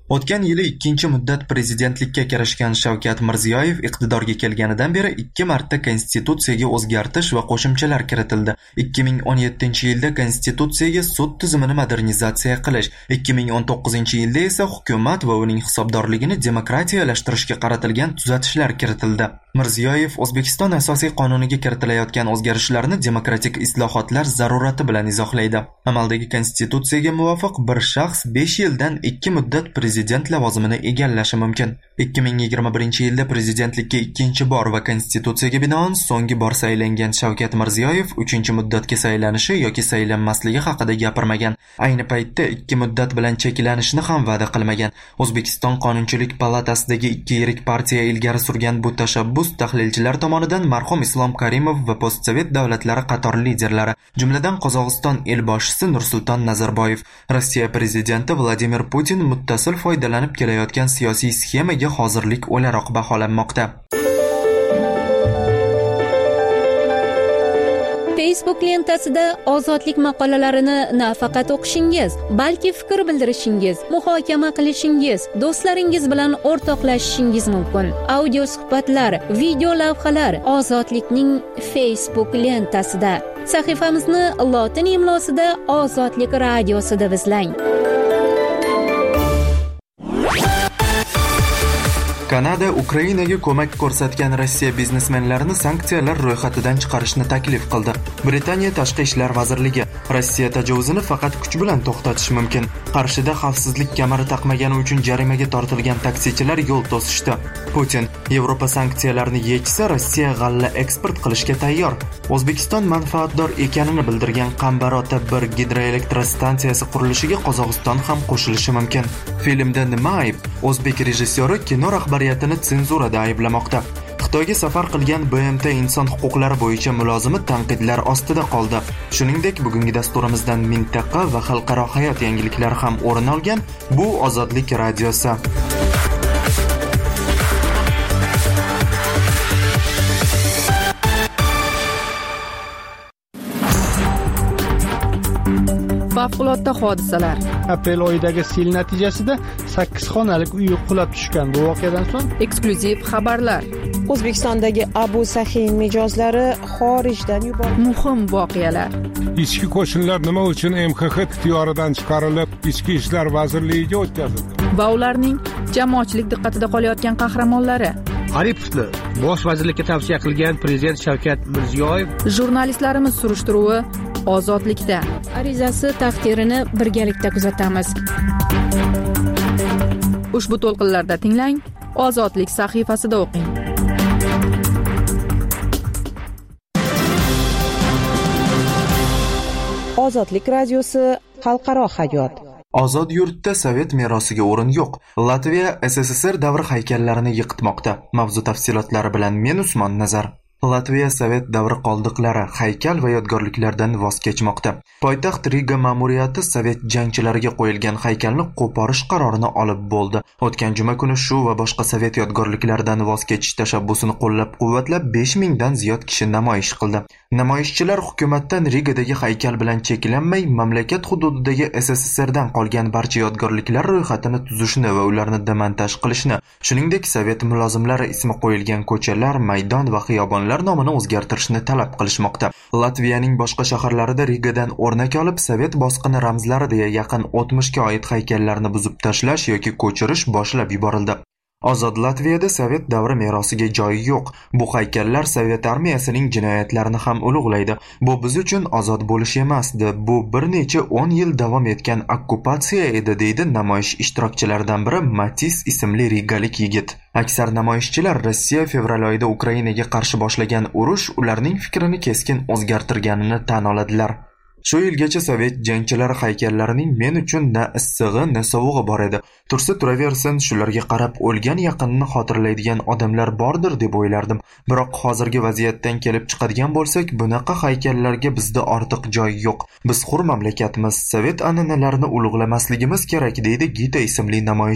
O'tgan yili 2-muddat prezidentlikka kirishgan Shavkat Mirziyoyev iqtidorga kelganidan beri 2 marta konstitutsiyaga o'zgartish va qo'shimchalar kiritildi. 2017-yilda konstitutsiyaga sud tizimini modernizatsiya qilish, 2019-yilda esa hukumat va uning hisobdorligini demokratiyalashtirishga qaratilgan tuzatishlar kiritildi. Mirziyoyev O'zbekiston asosiy qonuniga kiritilayotgan o'zgarishlarni demokratik islohotlar zarurati bilan izohlaydi. Amaldagi konstitutsiyaga muvofiq bir shaxs 5 yildan 2 muddat prezident lavozimini egallashi mumkin. 2021-yilda prezidentlikka 2-bor va konstitutsiyaga binoan so'nggi bor saylangan Shavkat Mirziyoyev 3-muddatga saylanishi yoki saylanmasligi haqida gapirmagan. Ayni paytda 2 muddat bilan cheklanishni ham va'da qilmagan. O'zbekiston Qonunchilik palatasidagi 2 yirik partiya ilgari surgan bu tashabbus tahlilchilar tomonidan marhum Islom Karimov va postsovet davlatlari qator liderlari, jumladan Qozog'iston elboshisi Nursulton Nazarboyev, Rossiya prezidenti Vladimir Putin muttasil foydalanib kelayotgan siyosiy sxemaga hozirlik o'laroq baholanmoqda. Facebook lentasida ozodlik maqolalarini nafaqat o'qishingiz, balki fikr bildirishingiz, muhokama qilishingiz, do'stlaringiz bilan o'rtoqlashishingiz mumkin. Audio suhbatlar, video lavhalar Ozodlikning Facebook lentasida. Sahifamizni lotin imlosida Ozodlik radiosi deb izlang. Kanada Ukrainaga ko'mak ko'rsatgan Rossiya biznesmenlarini sanksiyalar ro'yxatidan chiqarishni taklif qildi. Britaniya Tashqi ishlar vazirligi Rossiya tajovuzini faqat kuch bilan to'xtatish mumkin. Qarshida xavfsizlik kamari taqmagani uchun jarimaga tortilgan taksichilar yo'l to'sishdi. Putin Yevropa sanksiyalarni yechsa, Rossiya g'alla eksport qilishga tayyor. O'zbekiston manfaatdor ekanini bildirgan Qambarota 1 gidroelektrostansiyasi qurilishiga Qozog'iston ham qo'shilishi mumkin. Filmda nima ayb? O'zbek rejissyori kino rahbariyatini senzurada ayblamoqda. Xitoyga safar qilgan BMT inson huquqlari bo'yicha mulozimi tanqidlar ostida qoldi. Shuningdek, bugungi dasturimizdan mintaqa va xalqaro hayot yangiliklari ham o'rin olgan. Bu Ozodlik radiosi. Favqulodda hodisalar. Aprel oyidagi sel natijasida 8 xonalik uy qulab tushgan. Bu voqeadan so'ng eksklyuziv xabarlar. O'zbekistondagi Abu Sahin mijozlari xorijdan yuborildi. Muhim voqealar. Ichki qo'shinlar nima uchun MXX ixtiyoridan chiqarilib, Ichki ishlar vazirligiga o'tkazildi? Va ularning jamoatchilik diqqatida qolayotgan qahramonlari. Aripovni bosh vazirlikka tavsiya qilgan prezident Shavkat Mirziyoyev. Jurnalistlarimiz surishtiruvi Ozodlikda. Arizasi taqdirini birgalikda kuzatamiz. Ushbu to'lqinlarda tinglang, Ozodlik sahifasida o'qing. Ozodlik radiosi xalqaro hayot. Ozod yurtda sovet merosiga o'rin yo'q. Latviya SSSR davri haykallarini yiqitmoqda. Mavzu tafsilotlari bilan men Usmon Nazar. Latviya sovet davri qoldiqlari, haykal va yodgorliklardan voz kechmoqda. Poytaxt Riga ma'muriyati sovet jangchilariga qo'yilgan haykalni qo'porish qarorini olib bo'ldi. O'tgan juma kuni shu va boshqa sovet yodgorliklaridan voz kechish tashabbusini qo'llab-quvvatlab 5000 dan ziyod kishi namoyish qildi. Namoyishchilar hukumatdan Rigadagi haykal bilan cheklanmay, mamlakat hududidagi SSSRdan qolgan barcha yodgorliklar ro'yxatini tuzishni va ularni demontaj qilishni, shuningdek sovet mulozimlari ismi qo'yilgan ko'chalar, maydon va xiyobonlar nomini o'zgartirishni talab qilishmoqda. Latviyaning boshqa shaharlarida Rigadan o'rnak olib, sovet bosqini ramzlariga yaqin 60 ga oid haykallarni buzib tashlash yoki ko'chirish boshlab yuborildi. Ozod Latviyada sovet davri merosiga joyi yo'q. Bu haykallar sovet armiyasining jinoyatlarini ham ulug'laydi. Bu biz uchun ozod bo'lish emasdi. Bu bir necha 10 yil davom etgan okkupatsiya edi, deydi namoyish ishtirokchilaridan biri Matis ismli rigalik yigit. Aksar namoyishchilar Rossiya fevral oyida Ukrainaga qarshi boshlagan urush ularning fikrini keskin o'zgartirganini tan oladilar. Shu yilgacha sovet jangchilari haykallarining men uchun na issig'i, na sovug'i bor edi. Tursa turaversin, shularga qarab o'lgan yaqinni xotirlaydigan odamlar bordir deb o'ylardim. Biroq hozirgi vaziyatdan kelib chiqadigan bo'lsak, bunaqa haykallarga bizda ortiq joy yo'q. Biz hur mamlakatmiz, sovet an'analarini ulug'lamasligimiz kerak, deydi Gita ismli namoyishchi.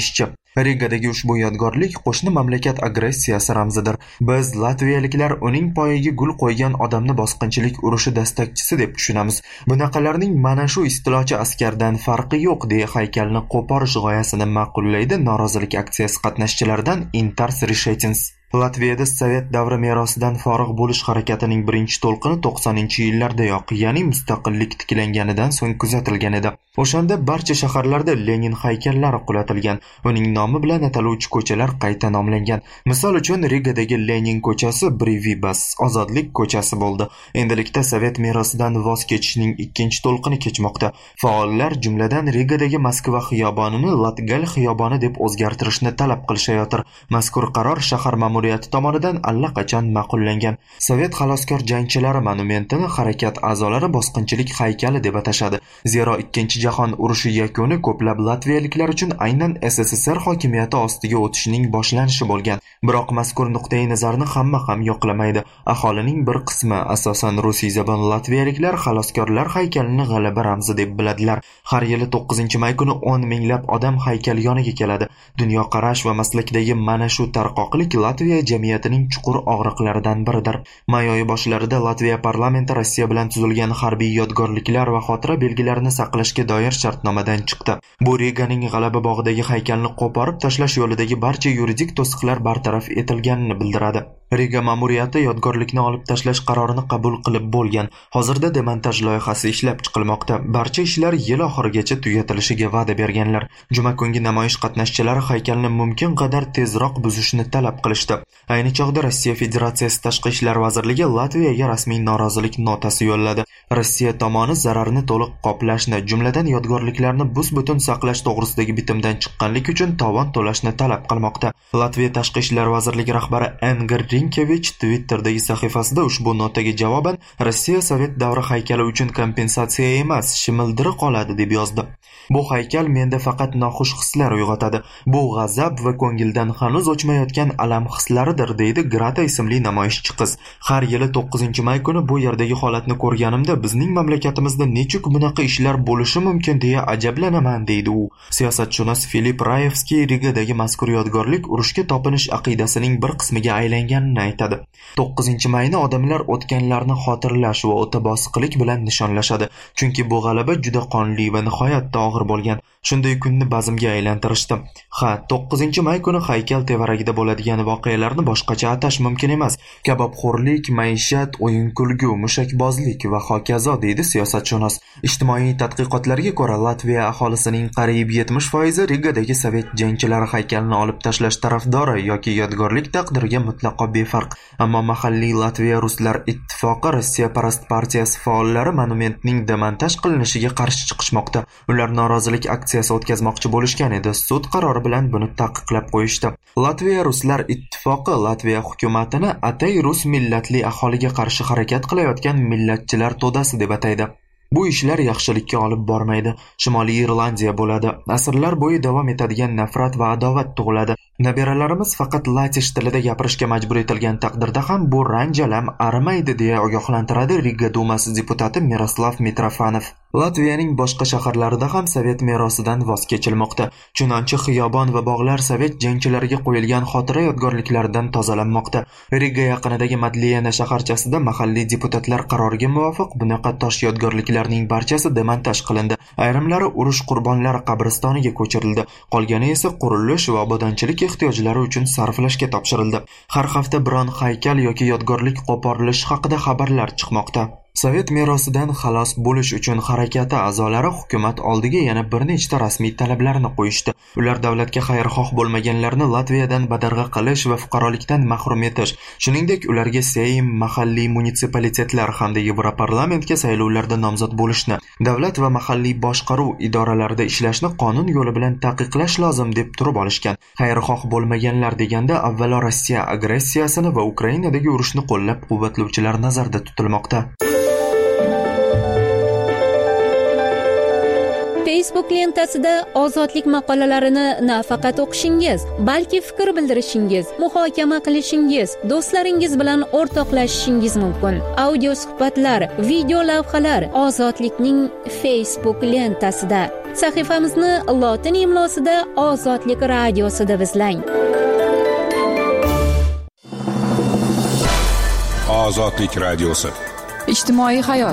Rigadagi ushbu yodgorlik qo'shni mamlakat agressiyasi ramzidir. Biz latviyaliklar uning poyiga gul qo'ygan odamni bosqinchilik urushi dastakchisi deb tushunamiz. Bunaqalarning mana shu istilochi askardan farqi yo'q deya haykalni qo'porish g'oyasini ma'qullaydi norozilik aksiyasi qatnashchilaridan Intars Rishetins. Latviyada Sovet davri merosidan forig' bo'lish harakatining birinchi to'lqini 90-yillardayoq, ya'ni mustaqillik tiklanganidan so'ng kuzatilgan edi. O'shanda barcha shaharlarda Lenin haykallari qulatilgan, uning nomi bilan ataluvchi ko'chalar qayta nomlangan. Misol uchun Rigadagi Lenin ko'chasi Brivibas, Ozodlik ko'chasi bo'ldi. Endilikda Sovet merosidan voz kechishning ikkinchi to'lqini kechmoqda. Faollar jumladan Rigadagi Moskva xiyobonini Latgal xiyoboni deb o'zgartirishni talab qilishayotir. Mazkur qaror shahar ma'muriyati tomonidan allaqachon ma'qullangan. Sovet xaloskor jangchilari monumentini harakat a'zolari bosqinchilik haykali deb atashadi. Zero ikkinchi jahon urushi yakuni ko'plab latviyaliklar uchun aynan SSSR hokimiyati ostiga o'tishning boshlanishi bo'lgan. Biroq mazkur nuqtai nazarni hamma ham yoqlamaydi. Aholining bir qismi, asosan rusiyzabon latviyaliklar, xaloskorlar haykalini g'alaba ramzi deb biladilar. Har yili 9-may kuni 10 minglab odam haykal yoniga keladi. Dunyoqarash va maslakdagi mana shu tarqoqlik Latviya jamiyatining chuqur og'riqlaridan biridir. May oyi boshlarida Latviya parlamenti Rossiya bilan tuzilgan harbiy yodgorliklar va xotira belgilarini saqlashga doir shartnomadan chiqdi. Bu Riganing G'alaba bog'idagi haykalni qo'porib tashlash yo'lidagi barcha yuridik to'siqlar bartaraf etilganini bildiradi. Riga ma'muriyati yodgorlikni olib tashlash qarorini qabul qilib bo'lgan. Hozirda demontaj loyihasi ishlab chiqilmoqda. Barcha ishlar yil oxirigacha tugatilishiga va'da berganlar. Juma kungi namoyish qatnashchilari haykalni mumkin qadar tezroq buzishni talab qilishdi. Ayni chog'da Rossiya Federatsiyasi Tashqi ishlar vazirligi Latviyaga rasmiy norozilik notasi yo'lladi. Rossiya tomoni zararni to'liq qoplashni, jumladan yodgorliklarni bus-butun saqlash to'g'risidagi bitimdan chiqqanlik uchun tovon to'lashni talab qilmoqda. Latviya Tashqi ishlar vazirligi rahbari Engir Rinkevich Twitter'dagi sahifasida ushbu notaga javoban Rossiya Sovet davri haykali uchun kompensatsiya emas, shimildiri qoladi deb yozdi. Bu haykal menda faqat noxush hislar uyg'otadi. Bu g'azab va ko'ngildan hanuz o'chmayotgan alam hislaridir, deydi Grata ismli namoyishchi qiz. Har yili 9-may kuni bu yerdagi holatni ko'rganimda bizning mamlakatimizda nechuk bunaqa ishlar bo'lishi mumkin deya ajablanaman, deydi u. Siyosatshunos Filip Raevskiy Rigadagi mazkur yodgorlik urushga topinish aqidasining bir qismiga aylanganini aytadi. 9-mayni odamlar o'tganlarni xotirlash va o'ta bosiqlik bilan nishonlashadi. Chunki bu g'alaba juda qonli va nihoyatda og'ir bo'lgan. Shunday kunni bazmga aylantirishdi. 9-may kuni haykal tevaragida bo'ladigan voqealarni boshqacha atash mumkin emas. Kabobxo'rlik, maishat, o'yin-kulgu, mushakbozlik va hokazo, deydi siyosatshunos. Ijtimoiy tadqiqotlarga ko'ra, Latviya aholisining qariyb 70% Rigadagi sovet jangchilari haykalini olib tashlash tarafdori yoki yodgorlik taqdiriga mutlaqo befarq. Ammo mahalliy Latviya Ruslar ittifoqi Rossiya parast partiyasi faollari monumentning demontaj qilinishiga qarshi chiqishmoqda. Ular norozilik aksiyasi o'tkazmoqchi bo'lishgan edi. Sud qarori bilan buni taqiqlab qo'yishdi. Latviya Ruslar ittifoqi Latviya hukumatini atay rus millatli aholiga qarshi harakat qilayotgan millatchilar to'dasi deb ataydi. Bu ishlar yaxshilikka olib bormaydi. Shimoliy Irlandiya bo'ladi. Asrlar bo'yi davom etadigan nafrat va adovat tug'iladi. Nabiralarimiz faqat latish tilida gapirishga majbur etilgan taqdirda ham bu ranjalam arimaydi deya ogohlantiradi Riga dumasi deputati Miroslav Mitrofanov. Latviyaning boshqa shaharlarida ham sovet merosidan voz kechilmoqda. Chunonchi xiyobon va bog'lar sovet jangchilariga qo'yilgan xotira yodgorliklaridan tozalanmoqda. Riga yaqinidagi Madliyana shaharchasida mahalliy deputatlar qaroriga muvofiq bunaqa tosh yodgorliklarning barchasi demontaj qilindi. Ayrimlari urush qurbonlari qabristoniga ko'chirildi. Qolgani esa qurilish va obodonchilik ehtiyojlari uchun sarflashga topshirildi. Har hafta biron haykal yoki yodgorlik qo'porilishi haqida xabarlar chiqmoqda. Sovet merosidan xalos bo'lish uchun harakati a'zolari hukumat oldiga yana bir nechta rasmiy talablarni qo'yishdi. Ular davlatga xayrixoh bo'lmaganlarni Latviyadan badarg'a qilish va fuqarolikdan mahrum etish, shuningdek ularga Seym, mahalliy munitsipalitetlar hamda Yevroparlamentga saylovlarda nomzod bo'lishni, davlat va mahalliy boshqaruv idoralarida ishlashni qonun yo'li bilan taqiqlash lozim deb turib olishgan. Xayrixoh bo'lmaganlar deganda avvalo Rossiya agressiyasini va Ukrainadagi urushni qo'llab-quvvatlovchilar nazarda tutilmoqda. Facebook lentasida ozodlik maqolalarini nafaqat o'qishingiz, balki fikr bildirishingiz, muhokama qilishingiz, do'stlaringiz bilan o'rtoqlashishingiz mumkin. Audio suhbatlar, video lavhalar ozodlikning Facebook lentasida. Sahifamizni lotin imlosida Ozodlik radiosida izlang. Ozodlik radiosi. Ijtimoiy hayot.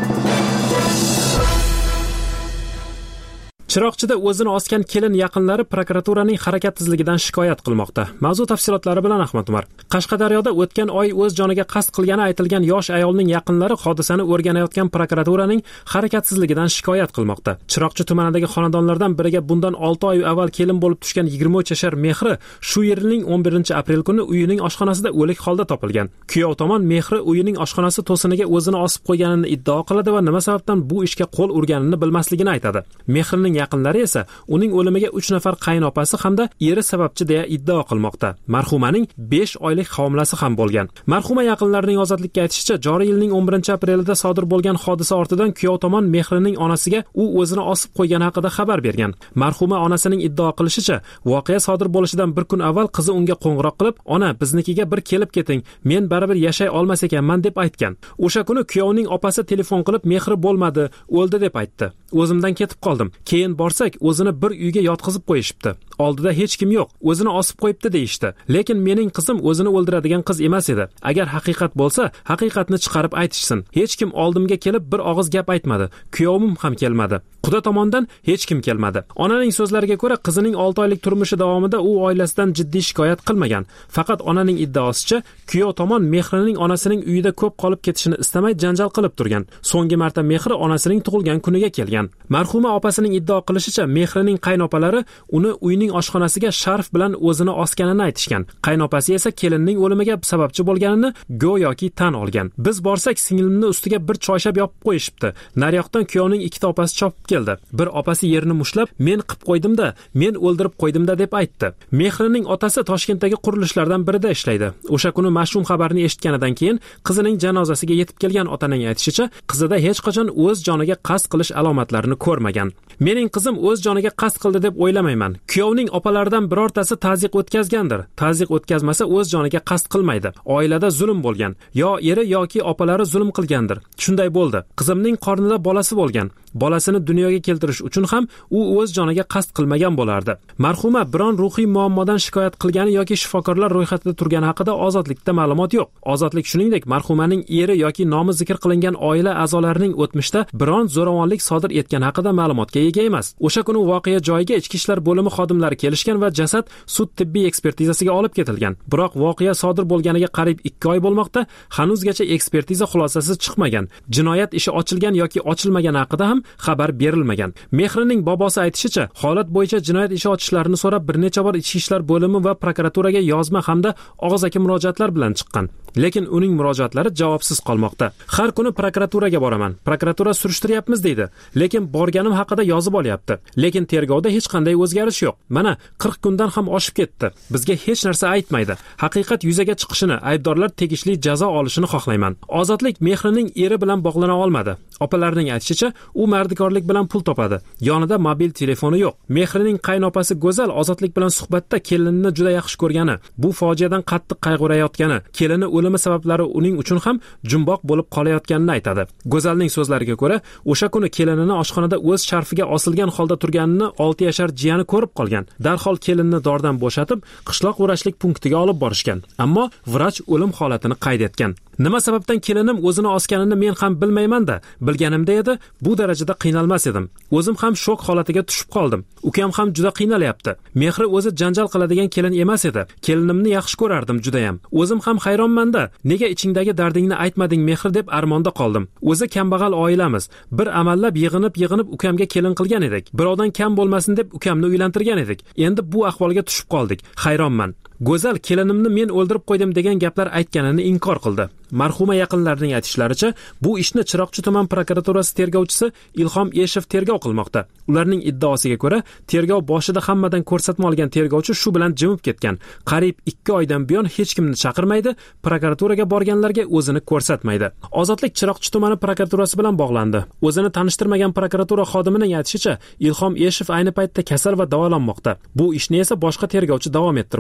Chiroqchida o'zini osgan kelin yaqinlari prokuraturaning harakat tezligidan shikoyat qilmoqda. Mavzu tafsilotlari bilan Ahmad Umar. Qashqadaryoda o'tgan oy o'z joniga qasd qilgani aytilgan yosh ayolning yaqinlari hodisani o'rganayotgan prokuraturaning harakatsizligidan shikoyat qilmoqda. Chiroqchi tumanidagi xonadonlardan biriga bundan 6 oy avval kelin bo'lib tushgan 23 yashar Mehri shu yilning 11-aprel kuni uyining oshxonasida o'lik holda topilgan. Kuyov tomon Mehri uyining oshxonasi to'siniga o'zini osib qo'yganini iddao qiladi va nima sababdan bu ishga qo'l urganini bilmasligini aytadi. Mehrining yaqinlari esa uning o'limiga 3 nafar qaynopasi hamda eri sababchi deya iddao qilmoqda. Marhumaning 5 oylik homilasi ham bo'lgan. Marhuma yaqinlarining ozodlikka aytishicha, joriy yilning 11-aprelida sodir bo'lgan hodisa ortidan kuyov tomon Mehrining onasiga u o'zini osib qo'ygani haqida xabar bergan. Marhuma onasining iddao qilishicha, voqea sodir bo'lishidan bir kun avval qizi unga qo'ng'iroq qilib, "Ona, biznikiga bir kelib keting, men baribir yashay olmas ekanman" deb aytgan. O'sha kuni kuyovning opasi telefon qilib, "Mehri bo'lmadi, o'ldi" deb aytdi. "O'zimdan ketib qoldim. Keyin borsak, o'zini bir uyga yotqizib qo'yishibdi. Oldida hech kim yo'q, o'zini osib qo'yibdi" deyishdi. Lekin mening qizim o'zini o'ldiradigan qiz emas edi. Agar haqiqat bo'lsa, haqiqatni chiqarib aytishsin. Hech kim oldimga kelib bir og'iz gap aytmadi. Kuyovim ham kelmadi. Quda tomondan hech kim kelmadi. Onaning so'zlariga ko'ra, qizining 6 oylik turmushi davomida u oilasidan jiddiy shikoyat qilmagan. Faqat onaning iddaosicha, kuyov tomon Mehrining onasining uyida ko'p qolib ketishini istamay janjal qilib turgan. So'nggi marta Mehri onasining tug'ilgan kuniga kelgan. Marhuma opasining iddao qilishicha, Mehrining qaynopalari uni uyning oshxonasiga sharf bilan o'zini osganini aytishgan. Qaynopasi esa kelinning o'limiga sababchi bo'lganini go'yoki tan olgan. "Biz borsak, singlimni ustiga bir choyshab yopib qo'yishibdi. Naryoqdan kuyovning ikkita opasi chopib keldi. Bir opasi yerni mushlab, "Men qilib qo'ydim-da, men o'ldirib qo'ydim-da" deb aytdi. Mehrining otasi Toshkentdagi qurilishlardan birida ishlaydi. O'sha kuni mash'um xabarni eshitganidan keyin qizining janozasiga yetib kelgan otaning aytishicha, qizida hech qachon o'z joniga qasd qilish alomatlarini ko'rmagan. "Mening qizim o'z joniga qasd qildi deb o'ylamayman. Kuyovning opalaridan birortasi ta'ziq o'tkazgandir. Ta'ziq o'tkazmasa o'z joniga qasd qilmaydi. Oilada zulm bo'lgan. Yo eri yoki opalari zulm qilgandir. Shunday bo'ldi. Qizimning qornida bolasi bo'lgan. Bolasini dunyoga keltirish uchun ham u o'z joniga qasd qilmagan bo'lardi." Marhuma biron ruhiy muammodan shikoyat qilgani yoki shifokorlar ro'yxatida turgani haqida Ozodlikda ma'lumot yo'q. Ozodlik shuningdek marhumaning eri yoki nomi zikr qilingan oila a'zolarining o'tmishda biron zo'ravonlik sodir etgani haqida ma'lumotga ega emas. O'sha kuni voqea joyiga Ichki ishlar bo'limi xodimlari kelishgan va jasad sud tibbiy ekspertizasiga olib ketilgan. Biroq voqea sodir bo'lganiga qariyb 2 oy bo'lmoqda, hanuzgacha ekspertiza xulosasi chiqmagan. Jinoyat ishi ochilgan yoki ochilmagani haqida ham xabar berilmagan. Mehrining bobosi aytishicha, holat bo'yicha jinoyat ishi ochishlarini so'rab bir necha bor Ichki ishlar bo'limi va prokuraturaga yozma hamda og'zaki murojaatlar bilan chiqqan. Lekin uning murojaatlari javobsiz qolmoqda. "Har kuni prokuraturaga boraman. Prokuratura surishtiryapmiz" deydi. Lekin borganim haqida yozib olyapti. Lekin tergovda hech qanday o'zgarish yo'q. Mana 40 kundan ham oshib ketdi. Bizga hech narsa aytmaydi. Haqiqat yuzaga chiqishini, aybdorlar tegishli jazo olishini xohlayman. Ozodlik Mehrining eri bilan bog'lana olmadi. Opalarining aytishicha, u mardikorlik bilan pul topadi. Yonida mobil telefoni yo'q. Mehrining qaynopasi Go'zal Ozodlik bilan suhbatda kelinini juda yaxshi ko'rgani, bu fojiadan qattiq qayg'urayotgani, kelini o'limi sabablari uning uchun ham jumboq bo'lib qolayotganini aytadi. Go'zalning so'zlariga ko'ra, o'sha kuni kelinini oshxonada o'z sharfiga osilgan holda turganini 6 yashar jiyani ko'rib qolgan. Darhol kelinni dordan bo'shatib, qishloq vrachlik punktiga olib borishgan. Ammo vrach o'lim holatini qayd etgan. "Nima sababdan kelinim o'zini osganini men ham bilmayman-da. Bilganimda edi, bu darajada qiynalmas edim. O'zim ham shok holatiga tushib qoldim. Ukam ham juda qiynalyapti. Mehri o'zi janjal qiladigan kelin emas edi. Kelinimni yaxshi ko'rardim juda ham. O'zim ham hayronman-da. Nega ichingdagi dardingni aytmading Mehri deb armonda qoldim. O'zi kambag'al oilamiz. Bir amallab yig'inib ukamga kelin qilgan edik. Birovdan kam bo'lmasin deb ukamni uylantirgan edik. Endi bu ahvolga tushib qoldik. Hayronman." Go'zal kelinimni men o'ldirib qo'ydim degan gaplar aytganini inkor qildi. Marhuma yaqinlarining aytishlaricha, bu ishni Chiroqchi tuman prokuraturasi tergovchisi Ilhom Eshev tergov qilmoqda. Ularning iddaosiga ko'ra, tergov boshida hammadan ko'rsatma olgan tergovchi shu bilan jimib ketgan. Qariyb 2 oydan buyon hech kimni chaqirmaydi, prokuraturaga borganlarga o'zini ko'rsatmaydi. Ozodlik Chiroqchi tumani prokuraturasi bilan bog'landi. O'zini tanishtirmagan prokuratura xodimining aytishicha, Ilhom Eshev ayni paytda kasal va davolanmoqda. Bu ishni esa boshqa tergovchi davom ettirmoqda.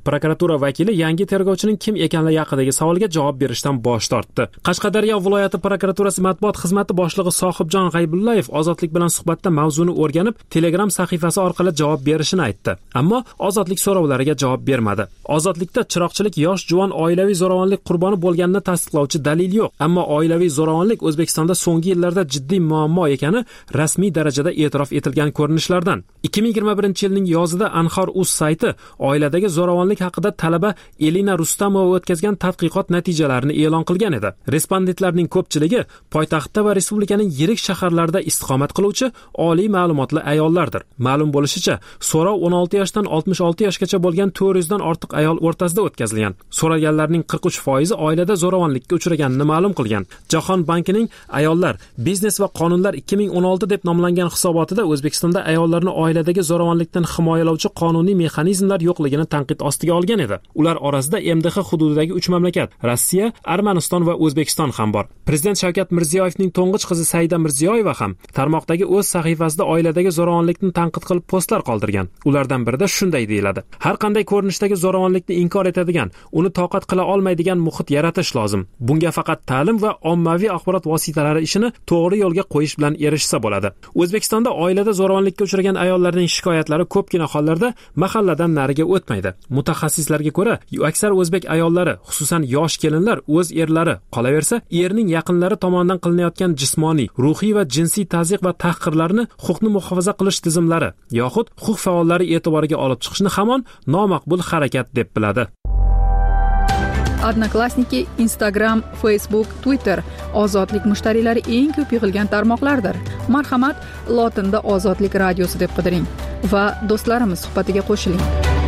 Prokuratura vakili yangi tergovchining kim ekanligi haqidagi savolga javob berishdan bosh tortdi. Qashqadaryo viloyati prokuraturasi matbuot xizmati boshlig'i Sohibjon G'aybullayev Ozodlik bilan suhbatda mavzuni o'rganib, Telegram sahifasi orqali javob berishini aytdi. Ammo Ozodlik so'rovlariga javob bermadi. Ozodlikda chiroqchilik yosh juvon oilaviy zo'ravonlik qurboni bo'lganini tasdiqlovchi dalil yo'q. Ammo oilaviy zo'ravonlik O'zbekistonda so'nggi yillarda jiddiy muammo ekani rasmiy darajada e'tirof etilgan ko'rinishlardan. 2021-yilning yozida Anhor.uz sayti oiladagi zo'ravonlik haqida talaba Elina Rustamova o'tkazgan tadqiqot natijalarini e'lon qilgan edi. Respondentlarning ko'pchiligi poytaxtda va respublikaning yirik shaharlarida istiqomat qiluvchi oliy ma'lumotli ayollardir. Ma'lum bo'lishicha, so'rov 16 yoshdan 66 yoshgacha bo'lgan 400 dan ortiq ayol o'rtasida o'tkazilgan. So'raganlarning 43% oilada zo'ravonlikka uchraganini ma'lum qilgan. Jahon bankining ayollar, biznes va qonunlar 2016 deb nomlangan hisobotida O'zbekistonda ayollarni oiladagi zo'ravonlikdan himoyalovchi qonuniy mexanizmlar yo'qligini tanqid ostiga olgan edi. Ular orasida MDH hududidagi 3 mamlakat, Rossiya, Armaniston va O'zbekiston ham bor. Prezident Shavkat Mirziyoyevning to'ng'ich qizi Saida Mirziyoyeva ham tarmoqdagi o'z sahifasida oiladagi zo'ravonlikni tanqid qilib postlar qoldirgan. Ulardan birida shunday deyiladi: har qanday ko'rinishdagi zo'ravonlikni inkor etadigan, uni toqat qila olmaydigan muhit yaratish lozim. Bunga faqat ta'lim va ommaviy axborot vositalari ishini to'g'ri yo'lga qo'yish bilan erishsa bo'ladi. O'zbekistonda oilada zo'ravonlikka uchragan ayollarning shikoyatlari ko'pgina hollarda mahalladan nariga o'tmaydi. Mutaxassislarga ko'ra, aksar o'zbek ayollari, xususan yosh kelinlar o'z erlari, qolaversa erning yaqinlari tomonidan qilinayotgan jismoniy, ruhiy va jinsiy tazyiq va tahqirlarni huquqni muhofaza qilish tizimlari yoxud huquq faollari e'tiboriga olib chiqishni hamon nomaqbul harakat deb biladi. Odnoklassniki, Instagram, Facebook, Twitter ozodlik mushtariylari eng ko'p yig'ilgan tarmoqlardir. Marhamat, lotinda Ozodlik radiosi deb qidiring va do'stlarimiz suhbatiga qo'shiling.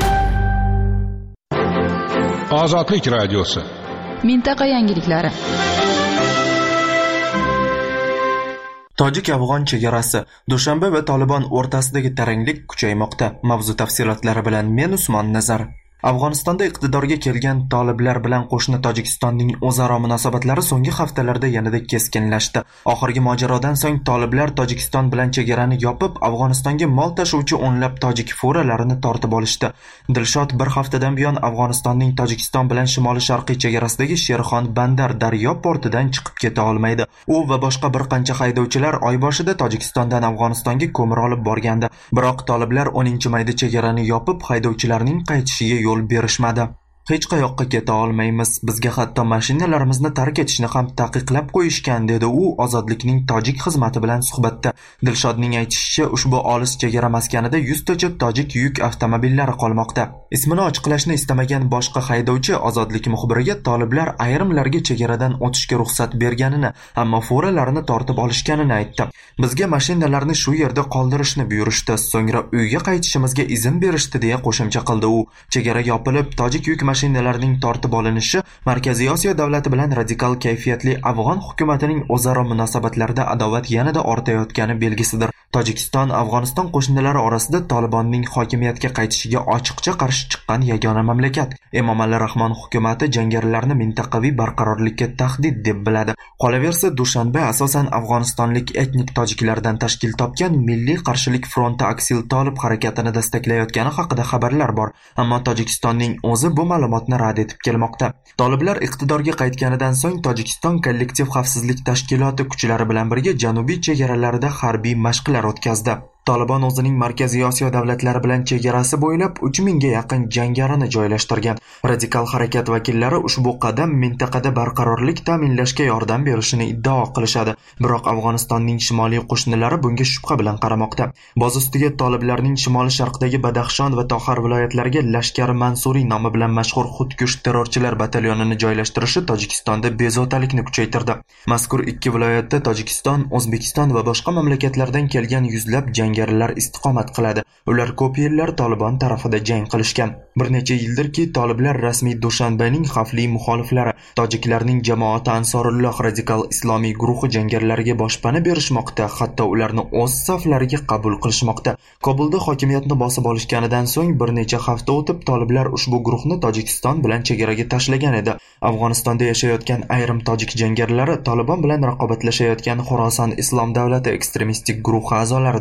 Ozodlik radiosi. Mintaqa yangiliklari. Tojik-afg'on chegarasi, Dushanbe va Tolibon o'rtasidagi taranglik kuchaymoqda. Mavzu tafsilotlari bilan men Usmon Nazar. Afg'onistonda iqtidorga kelgan toliblar bilan qo'shni Tojikistonning o'zaro munosabatlari so'nggi haftalarda yanada keskinlashdi. Oxirgi mojarodan so'ng toliblar Tojikiston bilan chegarani yopib, Afg'onistonga mol tashuvchi o'nlab tojik furalarini tortib olishdi. Dilshod bir haftadan buyon Afg'onistonning Tojikiston bilan shimoli-sharqiy chegarasidagi Sherxon Bandar daryo portidan chiqib keta olmaydi. U va boshqa bir qancha haydovchilar oy boshida Tojikistondan Afg'onistonga ko'mir olib borgandi. Biroq toliblar 10-mayda chegarani yopib, haydovchilarning qaytishiga yo'l berishmadi. Hech qayoqqa keta olmaymiz. Bizga hatto mashinalarimizni tark etishni ham taqiqlab qo'yishgan, dedi u Ozodlikning tojik xizmati bilan suhbatda. Dilshodning aytishicha, ushbu olis chegara maskanida 100 tacha tojik yuk avtomobillari qolmoqda. Ismini ochiqlashni istamagan boshqa haydovchi Ozodlik muxbiriga toliblar ayrimlarga chegaradan o'tishga ruxsat berganini, ammo furalarini tortib olishganini aytdi. Bizga mashinalarni shu yerda qoldirishni buyurishdi, so'ngra uyga qaytishimizga izn berishdi, deya qo'shimcha qildi u. Chegara yopilib, tojik yuk mashinalarning tortib olinishi Markaziy Osiyo davlati bilan radikal kayfiyatli afg'on hukumatining o'zaro munosabatlarida adovat yanada ortayotgani belgisidir. Tojikiston Afg'oniston qo'shnilari orasida Tolibonning hokimiyatga qaytishiga ochiqcha qarshi chiqqan yagona mamlakat. Emomali Rahmon hukumati jangarilarni mintaqaviy barqarorlikka tahdid deb biladi. Qolaversa, Dushanbe asosan afg'onistonlik etnik tojiklardan tashkil topgan Milliy qarshilik fronti Aksil Tolib harakatini destaklayotgani haqida xabarlar bor, ammo Tojikistonning o'zi bu ma'lumotni rad etib kelmoqda. Toliblar iqtidorga qaytganidan so'ng Tojikiston kollektiv xavfsizlik tashkiloti kuchlari bilan birga janubiy chegaralarida harbiy mashqlar o'tkazdi. Tolibon o'zining Markaziy Osiyo davlatlari bilan chegarasi bo'ylab 3000 ga yaqin jangarini joylashtirgan. Radikal harakat vakillari ushbu qadam mintaqada barqarorlik ta'minlashga yordam berishini iddao qilishadi. Biroq Afg'onistonning shimoliy qo'shnilari bunga shubha bilan qaramoqda. Boz ustiga toliblarning shimoli-sharqdagi Badaxshon va Toxar viloyatlariga Lashkari Mansuriy nomi bilan mashhur xudkush terrorchilar batalyonini joylashtirishi Tojikistonda bezovtalikni kuchaytirdi. Mazkur ikki viloyatda Tojikiston, O'zbekiston va boshqa mamlakatlardan kelgan yuzlab jangarilar istiqomat qiladi. Ular ko'p yillar Tolibon tarafida jang qilishgan. Bir necha yildirki toliblar rasmiy Dushanbening xavfli muxoliflari, tojiklarning jamoati Ansorulloh radikal islomiy guruhi jangarilariga boshpana berishmoqda, hatto ularni o'z saflariga qabul qilishmoqda. Kobulda hokimiyatni bosib olishganidan so'ng bir necha hafta o'tib toliblar ushbu guruhni Tojikiston bilan chegaraga tashlagan edi. Afg'onistonda yashayotgan ayrim tojik jangarilari Tolibon bilan raqobatlashayotgan Xorason Islom davlati ekstremistik guruhi a'zolaridir.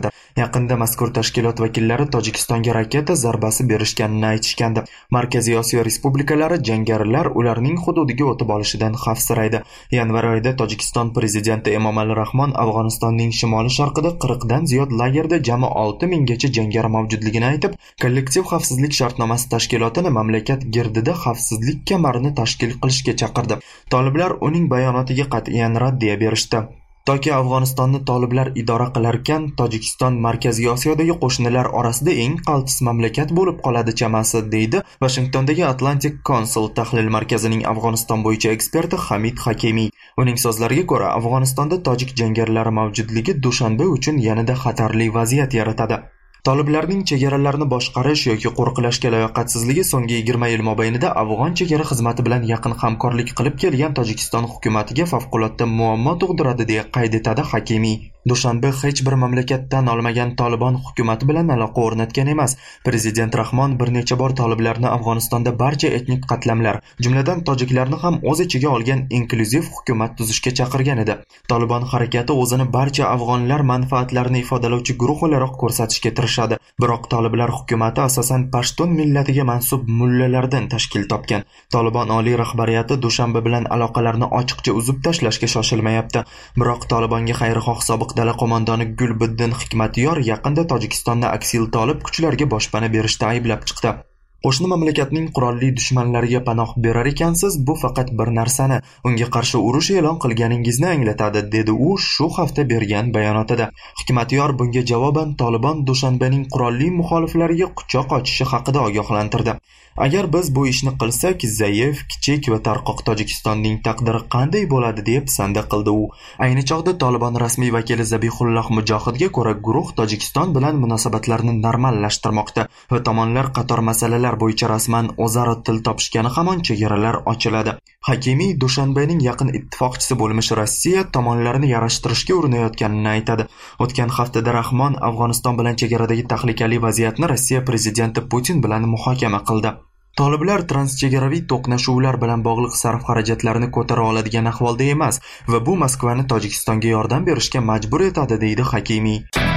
Yaqinda mazkur tashkilot vakillari Tojikistonga raketa zarbasi berishganini aytishgandi. Markaziy Osiyo respublikalari jangarilar ularning hududiga o'tib olishidan xavfsiraydi. Yanvar oyida Tojikiston prezidenti Emomali Rahmon Afg'onistonning shimoli-sharqida 40 dan ziyod lagerda jami 6000 gacha jangari mavjudligini aytib, kollektiv xavfsizlik shartnomasi tashkilotini mamlakat girdida xavfsizlik kamarini tashkil qilishga chaqirdi. Toliblar uning bayonotiga qat'iyan raddiya berishdi. Toki Afg'onistonni toliblar idora qilarkan, Tojikiston Markaziy Osiyodagi qo'shnilar orasida eng qaltis mamlakat bo'lib qoladi chamasi, deydi Washingtondagi Atlantic Council tahlil markazining Afg'oniston bo'yicha eksperti Hamid Hakimiy. Uning so'zlariga ko'ra, Afg'onistonda tojik jangarilari mavjudligi Dushanbe uchun yanada xatarli vaziyat yaratadi. Toliblarning chegaralarni boshqarish yoki qo'riqlashga layoqatsizligi so'nggi 20 yil mobaynida Afg'on chegara xizmati bilan yaqin hamkorlik qilib kelgan Tojikiston hukumatiga favqulodda muammo tug'diradi, deya qayd etadi Hakimiy. Dushanbe hech bir mamlakatdan olmagan Tolibon hukumati bilan aloqa o'rnatgan emas. Prezident Rahmon bir necha bor toliblarni Afg'onistonda barcha etnik qatlamlar, jumladan tojiklarni ham o'z ichiga olgan inklyuziv hukumat tuzishga chaqirgan edi. Tolibon harakati o'zini barcha afg'onlar manfaatlarini ifodalovchi guruh o'laroq ko'rsatishga tirishadi. Biroq toliblar hukumati asosan pashtun millatiga mansub mullalardan tashkil topgan. Tolibon oliy rahbariyati Dushanbe bilan aloqalarni ochiqcha uzib tashlashga shoshilmayapti. Biroq Tolibonga xayrixoh sobiq dala qo'mondoni Gulbuddin Hikmatyor yaqinda Tojikistonni aksil tolib kuchlarga boshpana berishda ayblab chiqdi. Qo'shni mamlakatning qurolli dushmanlariga panoh berar ekansiz, bu faqat bir narsani, unga qarshi urush e'lon qilganingizni anglatadi, dedi u shu hafta bergan bayonotida. Hikmatyor bunga javoban Tolibon Dushanbening qurolli muxoliflariga quchoq ochishi haqida ogohlantirdi. Agar biz bu ishni qilsak, zaif, kichik va tarqoq Tojikistonning taqdiri qanday bo'ladi, deb sanda qildi u. Ayni chog'da Tolibon rasmiy vakili Zabihulloh Mujohidga ko'ra, guruh Tojikiston bilan munosabatlarni normallashtirmoqda va tomonlar qator masalalar bo'yicha rasman o'zaro til topishgani hamon chegaralar ochiladi. Hakimiy Dushanbening yaqin ittifoqchisi bo'lmish Rossiya tomonlarni yarashtirishga urinayotganini aytadi. O'tgan haftada Rahmon Afg'oniston bilan chegaradagi tahlikali vaziyatni Rossiya prezidenti Putin bilan muhokama qildi. Toliblar transchegaraviy to'qnashuvlar bilan bog'liq sarf-xarajatlarni ko'tara oladigan ahvolda emas va bu Moskvani Tojikistonga yordam berishga majbur etadi, deydi Hakimiy.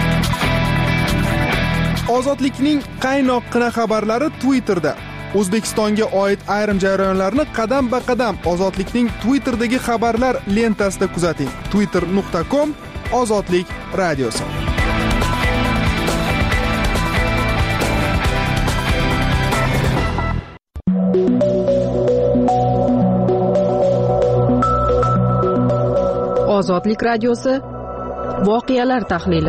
Ozodlikning qaynoqqina xabarlari Twitterda. O'zbekistonga oid ayrim jarayonlarni qadam-ba-qadam Ozodlikning Twitterdagi xabarlar lentasida kuzating. twitter.com/ozodlik radiosi. Ozodlik radiosi voqealar tahlili.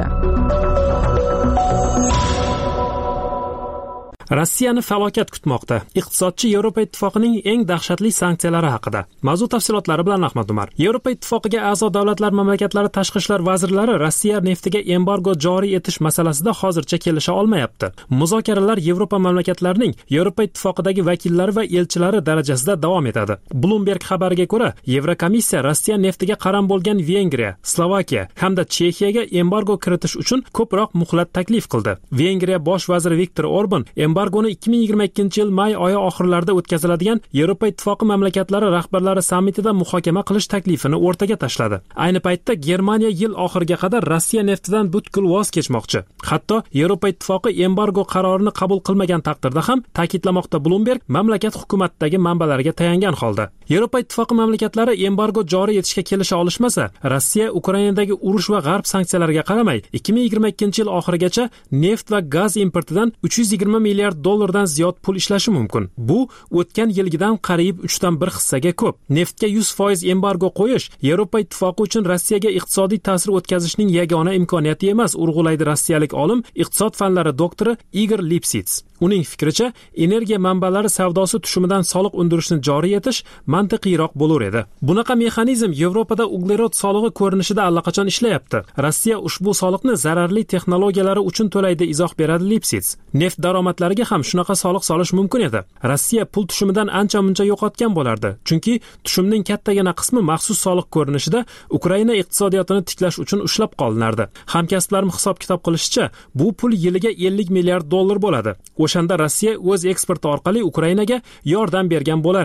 Rossiyani falokat kutmoqda. Iqtisodchi Yevropa Ittifoqining eng dahshatli sanksiyalari haqida. Mavzu tafsilotlari bilan Ahmad Umar. Yevropa Ittifoqiga a'zo davlatlar mamlakatlari tashqi ishlar vazirlari Rossiya neftiga embargo joriy etish masalasida hozircha kelisha olmayapti. Muzokaralar Yevropa mamlakatlarining Yevropa Ittifoqidagi vakillari va elchilari darajasida davom etadi. Bloomberg xabariga ko'ra, Yevrokomissiya Rossiya neftiga qaram bo'lgan Vengriya, Slovakiya hamda Chexiyaga embargo kiritish uchun ko'proq muhlat taklif qildi. Vengriya bosh vaziri Viktor Orban embargoni 2022-yil may oyi oxirlarida o'tkaziladigan Yevropa Ittifoqi mamlakatlari rahbarlari sammitida muhokama qilish taklifini o'rtaga tashladi. Ayni paytda Germaniya yil oxiriga qadar Rossiya neftidan butkul voz kechmoqchi. Hatto Yevropa Ittifoqi embargo qarorini qabul qilmagan taqdirda ham, ta'kidlamoqda Bloomberg mamlakat hukumatidagi manbalarga tayangan holda. Yevropa Ittifoqi mamlakatlari embargo joriy etishga kelisha olishmasa, Rossiya Ukrainadagi urush va g'arb sanksiyalariga qaramay 2022-yil oxirigacha neft va gaz importidan 320 milliard dollardan ziyod pul ishlashi mumkin. Bu o'tgan yilgidan qariyb 3/1 hissaga ko'p. Neftga 100% embargo qo'yish Yevropa Ittifoqi uchun Rossiyaga iqtisodiy ta'sir o'tkazishning yagona imkoniyati emas, urg'ulaydi rossiyalik olim, iqtisod fanlari doktori Igor Lipsits. Uning fikricha, energiya manbalari savdosi tushumidan soliq undirishni joriy etish mantiqiyroq bo'lar edi. Bunaqa mexanizm Yevropada uglerod solig'i ko'rinishida allaqachon ishlayapti. Rossiya ushbu soliqni zararli texnologiyalari uchun to'laydi, izoh beradi Lipsits. Neft daromadlariga ham shunaqa soliq solish mumkin edi. Rossiya pul tushumidan ancha-muncha yo'qotgan bo'lardi. Chunki tushumning kattagina qismi maxsus soliq ko'rinishida Ukraina iqtisodiyotini tiklash uchun ushlab qolinardi. Hamkasblarim hisob-kitob qilishicha, bu pul yiliga 50 milliard dollar bo'ladi. O'shanda Rossiya o'z eksporti orqali Ukrainaga yordam bergan bo'lar edi.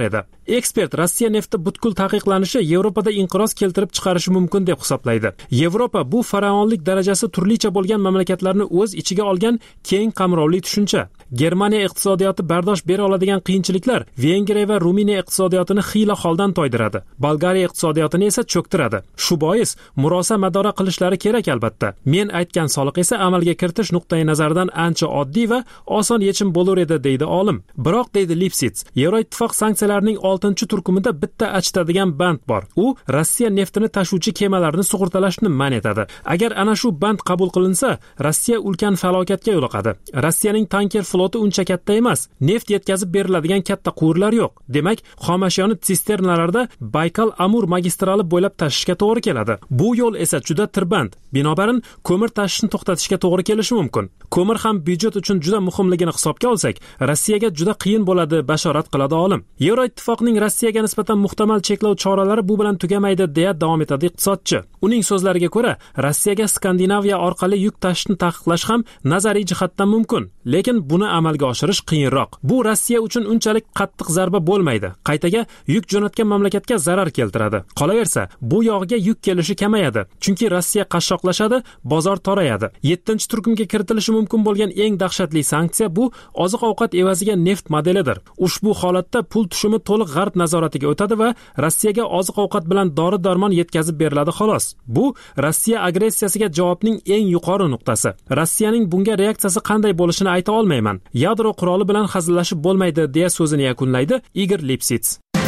Ekspert Rossiya nefti butkul taqiqlanishi Yevropada inqiroz keltirib chiqarishi mumkin deb hisoblaydi. Yevropa bu faraonlik darajasi turlicha bo'lgan mamlakatlarni o'z ichiga olgan keng qamrovli tushuncha. Germaniya iqtisodiyoti bardosh bera oladigan qiyinchiliklar Vengriya va Ruminiya iqtisodiyotini xiyla holdan toydiradi. Bolgariya iqtisodiyotini esa cho'ktiradi. Shu bois murosa madora qilishlari kerak albatta. Men aytgan soliq esa amalga kiritish nuqtai nazaridan ancha oddiy va oson yechim bo'lar edi deydi olim. Biroq deydi Lipsitz, Yevroittifoq sanksiyalarining 6-turkumida bitta achitadigan band bor. U Rossiya neftini tashuvchi kemalarni sug'urtalashni man etadi. Agar ana shu band qabul qilinsa, Rossiya ulkan falokatga yo'liqadi. Rossiyaning tanker floti uncha katta emas. Neft yetkazib beriladigan katta quvurlar yo'q. Demak, xomashyoni sisternalarda Baykal-Amur magistrali bo'ylab tashishga to'g'ri keladi. Bu yo'l esa juda tirband. Binobarin, ko'mir tashishni to'xtatishga to'g'ri kelishi mumkin. Ko'mir ham byudjet uchun juda muhimligini hisobga olsak, Rossiyaga juda qiyin bo'ladi, bashorat qiladi olim. Yevroittifoqning Rossiyaga nisbatan muhtamal cheklov choralari bu bilan tugamaydi, deya davom etadi iqtisodchi. Uning so'zlariga ko'ra, Rossiyaga Skandinaviya orqali yuk tashishni taqiqlash ham nazariy jihatdan mumkin, lekin buni amalga oshirish qiyinroq. Bu Rossiya uchun unchalik qattiq zarba bo'lmaydi. Qaytaga yuk jo'natgan mamlakatga zarar keltiradi. Qolaversa, bu yog'iga yuk kelishi kamayadi, chunki Rossiya qashshoqlashadi, bozor torayadi. 7-turkumga kiritilishi mumkin bo'lgan eng dahshatli sanksiya bu oziq-ovqat evaziga neft modelidir. Ushbu holatda pul tushumi to'liq g'arb nazoratiga o'tadi va Rossiyaga oziq-ovqat bilan dori-darmon yetkazib beriladi xolos. Bu Rossiya agressiyasiga javobning eng yuqori nuqtasi. Rossiyaning bunga reaksiyasi qanday bo'lishini ayta olmayman. Yadro quroli bilan hazillashib bo'lmaydi, deya so'zini yakunlaydi Igor Lipsitz.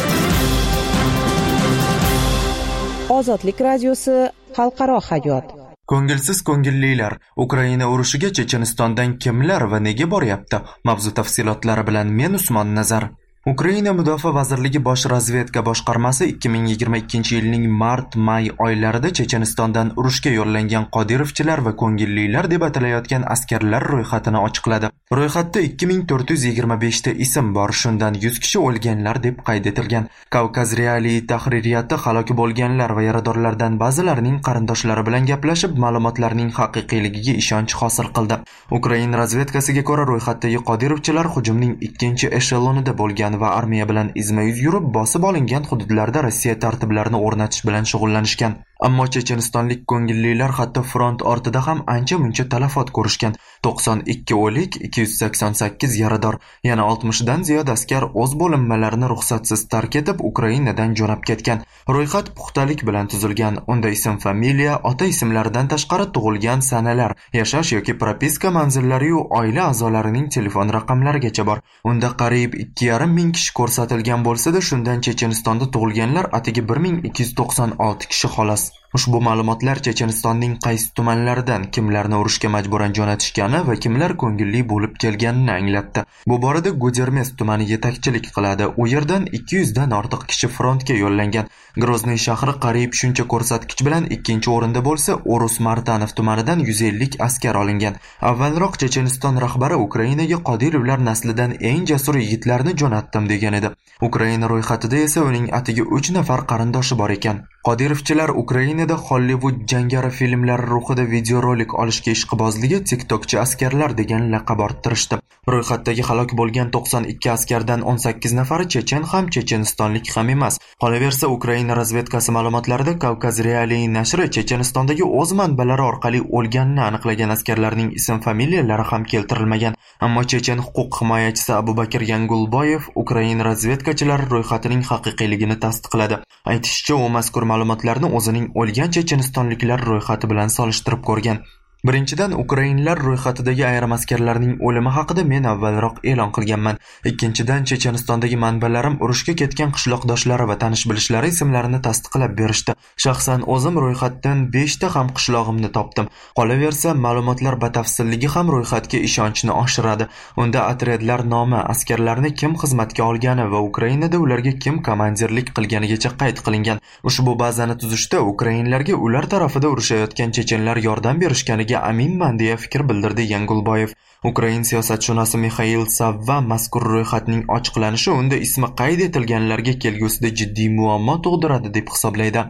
Ozodlik radiosi xalqaro hayot. Ko'ngilsiz ko'ngillilar, Ukraina urushiga Chechenistondan kimlar va nega boryapti? Mavzu tafsilotlari bilan men Usmon Nazar. Ukraina Mudofaa vazirligi bosh razvedka boshqarmasi 2022-yilning mart-may oylarida Chechenistondan urushga yo'llangan Qodirovchilar va ko'ngillilar deb atalayotgan askarlar ro'yxatini ochiqladi. Ro'yxatda 2425 ta ism bor, shundan 100 kishi o'lganlar deb qayd etilgan. Kavkaz Realiy tahririyati halok bo'lganlar va yaradorlardan ba'zilarining qarindoshlari bilan gaplashib, ma'lumotlarning haqiqiyligiga ishonch hosil qildi. Ukraina razvedkasiga ko'ra, ro'yxatdagi Qodirovchilar hujumning 2-eshelonida bo'lgan va armiya bilan izma-yuz yurib, bosib olingan hududlarda Rossiya tartiblarini o'rnatish bilan shug'ullanishgan. Ammo chechenistonlik ko'ngillilar hatto front ortida ham ancha-muncha talafot ko'rishgan. 92 o'lik, 288 yarador, yana 60 dan ziyod askar o'z bo'linmalarini ruxsatsiz tark etib Ukrainadan jo'nab ketgan. Ro'yxat puxtalik bilan tuzilgan. Unda ism-familiya, ota ismlaridan tashqari tug'ilgan sanalar, yashash yoki propiska manzillari va oila a'zolarining telefon raqamlarigacha bor. Unda qariyb 2,5 ming kishi ko'rsatilgan bo'lsa-da, shundan Chechenistonda tug'ilganlar atigi 1296 kishi xolos. Ushbu ma'lumotlar Chechenistonning qaysi tumanlaridan kimlarni urushga majburan jo'natishgani va kimlar ko'ngilli bo'lib kelganini anglatdi. Bu borada Gudermes tumani yetakchilik qiladi. U yerdan 200 dan ortiq kishi frontga yo'llangan. Grozny shahri qariyb shuncha ko'rsatkich bilan ikkinchi o'rinda bo'lsa, Urus Martanov tumanidan 150 askar olingan. Avvalroq Checheniston rahbari Ukrainaga Qodirovlar naslidan eng jasur yigitlarni jo'natdim degan edi. Ukraina ro'yxatida esa uning atigi 3 nafar qarindoshi bor ekan. Qodirovchilar Ukrainada Hollywood jangari filmlari ruhida videorolik olishga ishqibozligi TikTokchi askarlar degan laqab orttirishdi. Ro'yxatdagi halok bo'lgan 92 askardan 18 nafari chechen ham chechenistonlik ham emas. Qolaversa, Ukraina razvedkasi ma'lumotlarida Kavkaz Realiy nashri Chechenistondagi o'z manbalari orqali o'lganini aniqlagan askarlarning ism-familiyalari ham keltirilmagan. Ammo chechen huquq himoyachisi Abubakir Yangulboyev Ukraina razvedkachilari ro'yxatining haqiqiyligini tasdiqladi. Aytishicha, u mazkur ma'lumotlarni o'zining o'lgan chechenistonliklar ro'yxati bilan solishtirib ko'rgan. Birinchidan, Ukrainlar ro'yxatidagi ayrim askarlarning o'limi haqida men avvalroq e'lon qilganman. Ikkinchidan, Chechenistondagi manbalarim urushga ketgan qishloqdoshlari va tanish-bilishlari ismlarini tasdiqlab berishdi. Shaxsan o'zim ro'yxatdan 5 ta ham qishlog'imni topdim. Qolaversa, ma'lumotlar batafsilligi ham ro'yxatga ishonchni oshiradi. Unda otryadlar nomi, askarlarni kim xizmatga olgani va Ukrainada ularga kim komandirlik qilganigacha qayd qilingan. Ushbu bazani tuzishda Ukrainlarga ular tarafida urushayotgan chechenlar yordam berishganiga aminman deya fikr bildirdi Yangulboyev. Ukrain siyosatshunosi Mikhail Savva mazkur ro'yxatning ochiqlanishi unda ismi qayd etilganlarga kelgusida jiddiy muammo tug'diradi deb hisoblaydi.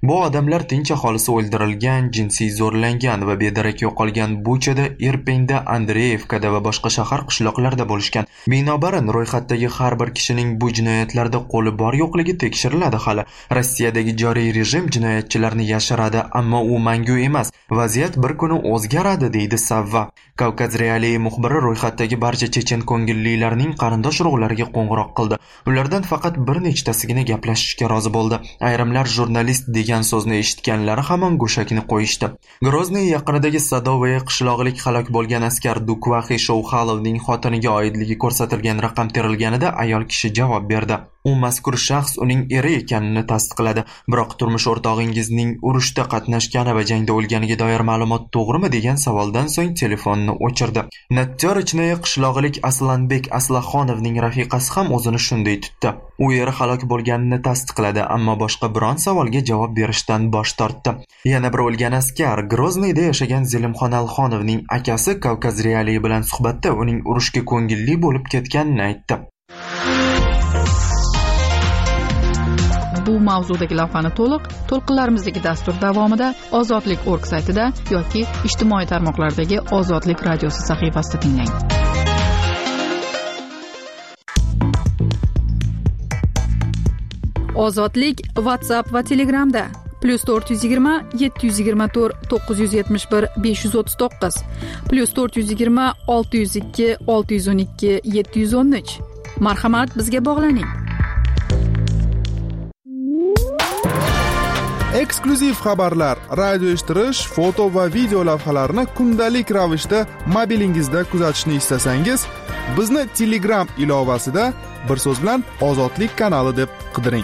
Bu odamlar tinch aholisi o'ldirilgan, jinsiy zo'rlangan va bedarak yo'qolgan Buchada, Irpinda, Andreyevkada va boshqa shahar qishloqlarda bo'lishgan. Binobarin, ro'yxatdagi har bir kishining bu jinoyatlarda qo'li bor yo'qligi tekshiriladi hali. Rossiyadagi joriy rejim jinoyatchilarni yashiradi, ammo u mangu emas. Vaziyat bir kuni o'zgaradi, deydi Savva. Kavkaz Realiy muxbiri ro'yxatdagi barcha chechen ko'ngillilarning qarindosh urug'lariga qo'ng'iroq qildi. Ulardan faqat bir nechtasigina gaplashishga rozi bo'ldi. Ayrimlar jurnalist degan so'zni eshitganlari hamon go'shakni qo'yishdi. Grozniy yaqinidagi Sadovaya qishlog'ilik halok bo'lgan askar Dukvaxi Shouxalovning xotiniga oidligi ko'rsatilgan raqam terilganida ayol kishi javob berdi. U mazkur shaxs uning eri ekanini tasdiqladi. Biroq turmush o'rtog'ingizning urushda qatnashgani va jangda o'lganiga doir ma'lumot to'g'rimi degan savoldan so'ng telefonni o'chirdi. Natyorichnaya qishlog'ilik Aslanbek Aslaxonovning rafiqasi ham o'zini shunday tutdi. U eri halok bo'lganini tasdiqladi, ammo boshqa biron savolga javob berishdan bosh tortdi. Yana bir o'lgan askar Grozniyda yashagan Zelimxon Alxonovning akasi Kavkaz Realiy bilan suhbatda uning urushga ko'ngilli bo'lib ketganini aytdi. Bu mavzudagi lavhani to'lqinlarimizdagi dastur davomida ozodlik.org saytida yoki ijtimoiy tarmoqlardagi Ozodlik radiosi sahifasida tinglang. Ozodlik WhatsApp va Telegramda +420 724 971 539 +420 602 612 713. Marhamat, bizga bog'laning. Eksklyuziv xabarlar, radio eshittirish, foto va video lavhalarni kundalik ravishda mobilingizda kuzatishni istasangiz, bizni Telegram ilovasida bir so'z bilan Ozodlik kanali deb qidiring.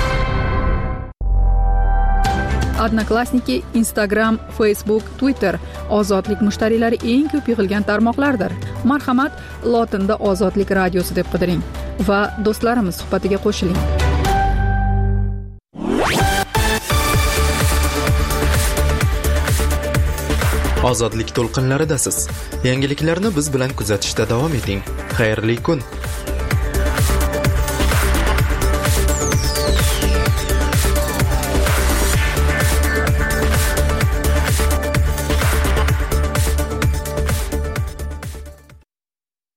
Odnoklassniki, Instagram, Facebook, Twitter Ozodlik mushtariylari eng ko'p yig'ilgan tarmoqlardir. Marhamat, lotinda Ozodlik radiosi deb qidiring va do'stlarimiz suhbatiga qo'shiling. Ozodlik to'lqinlaridasiz. Yangiliklarni biz bilan kuzatishda davom eting. Xayrli kun.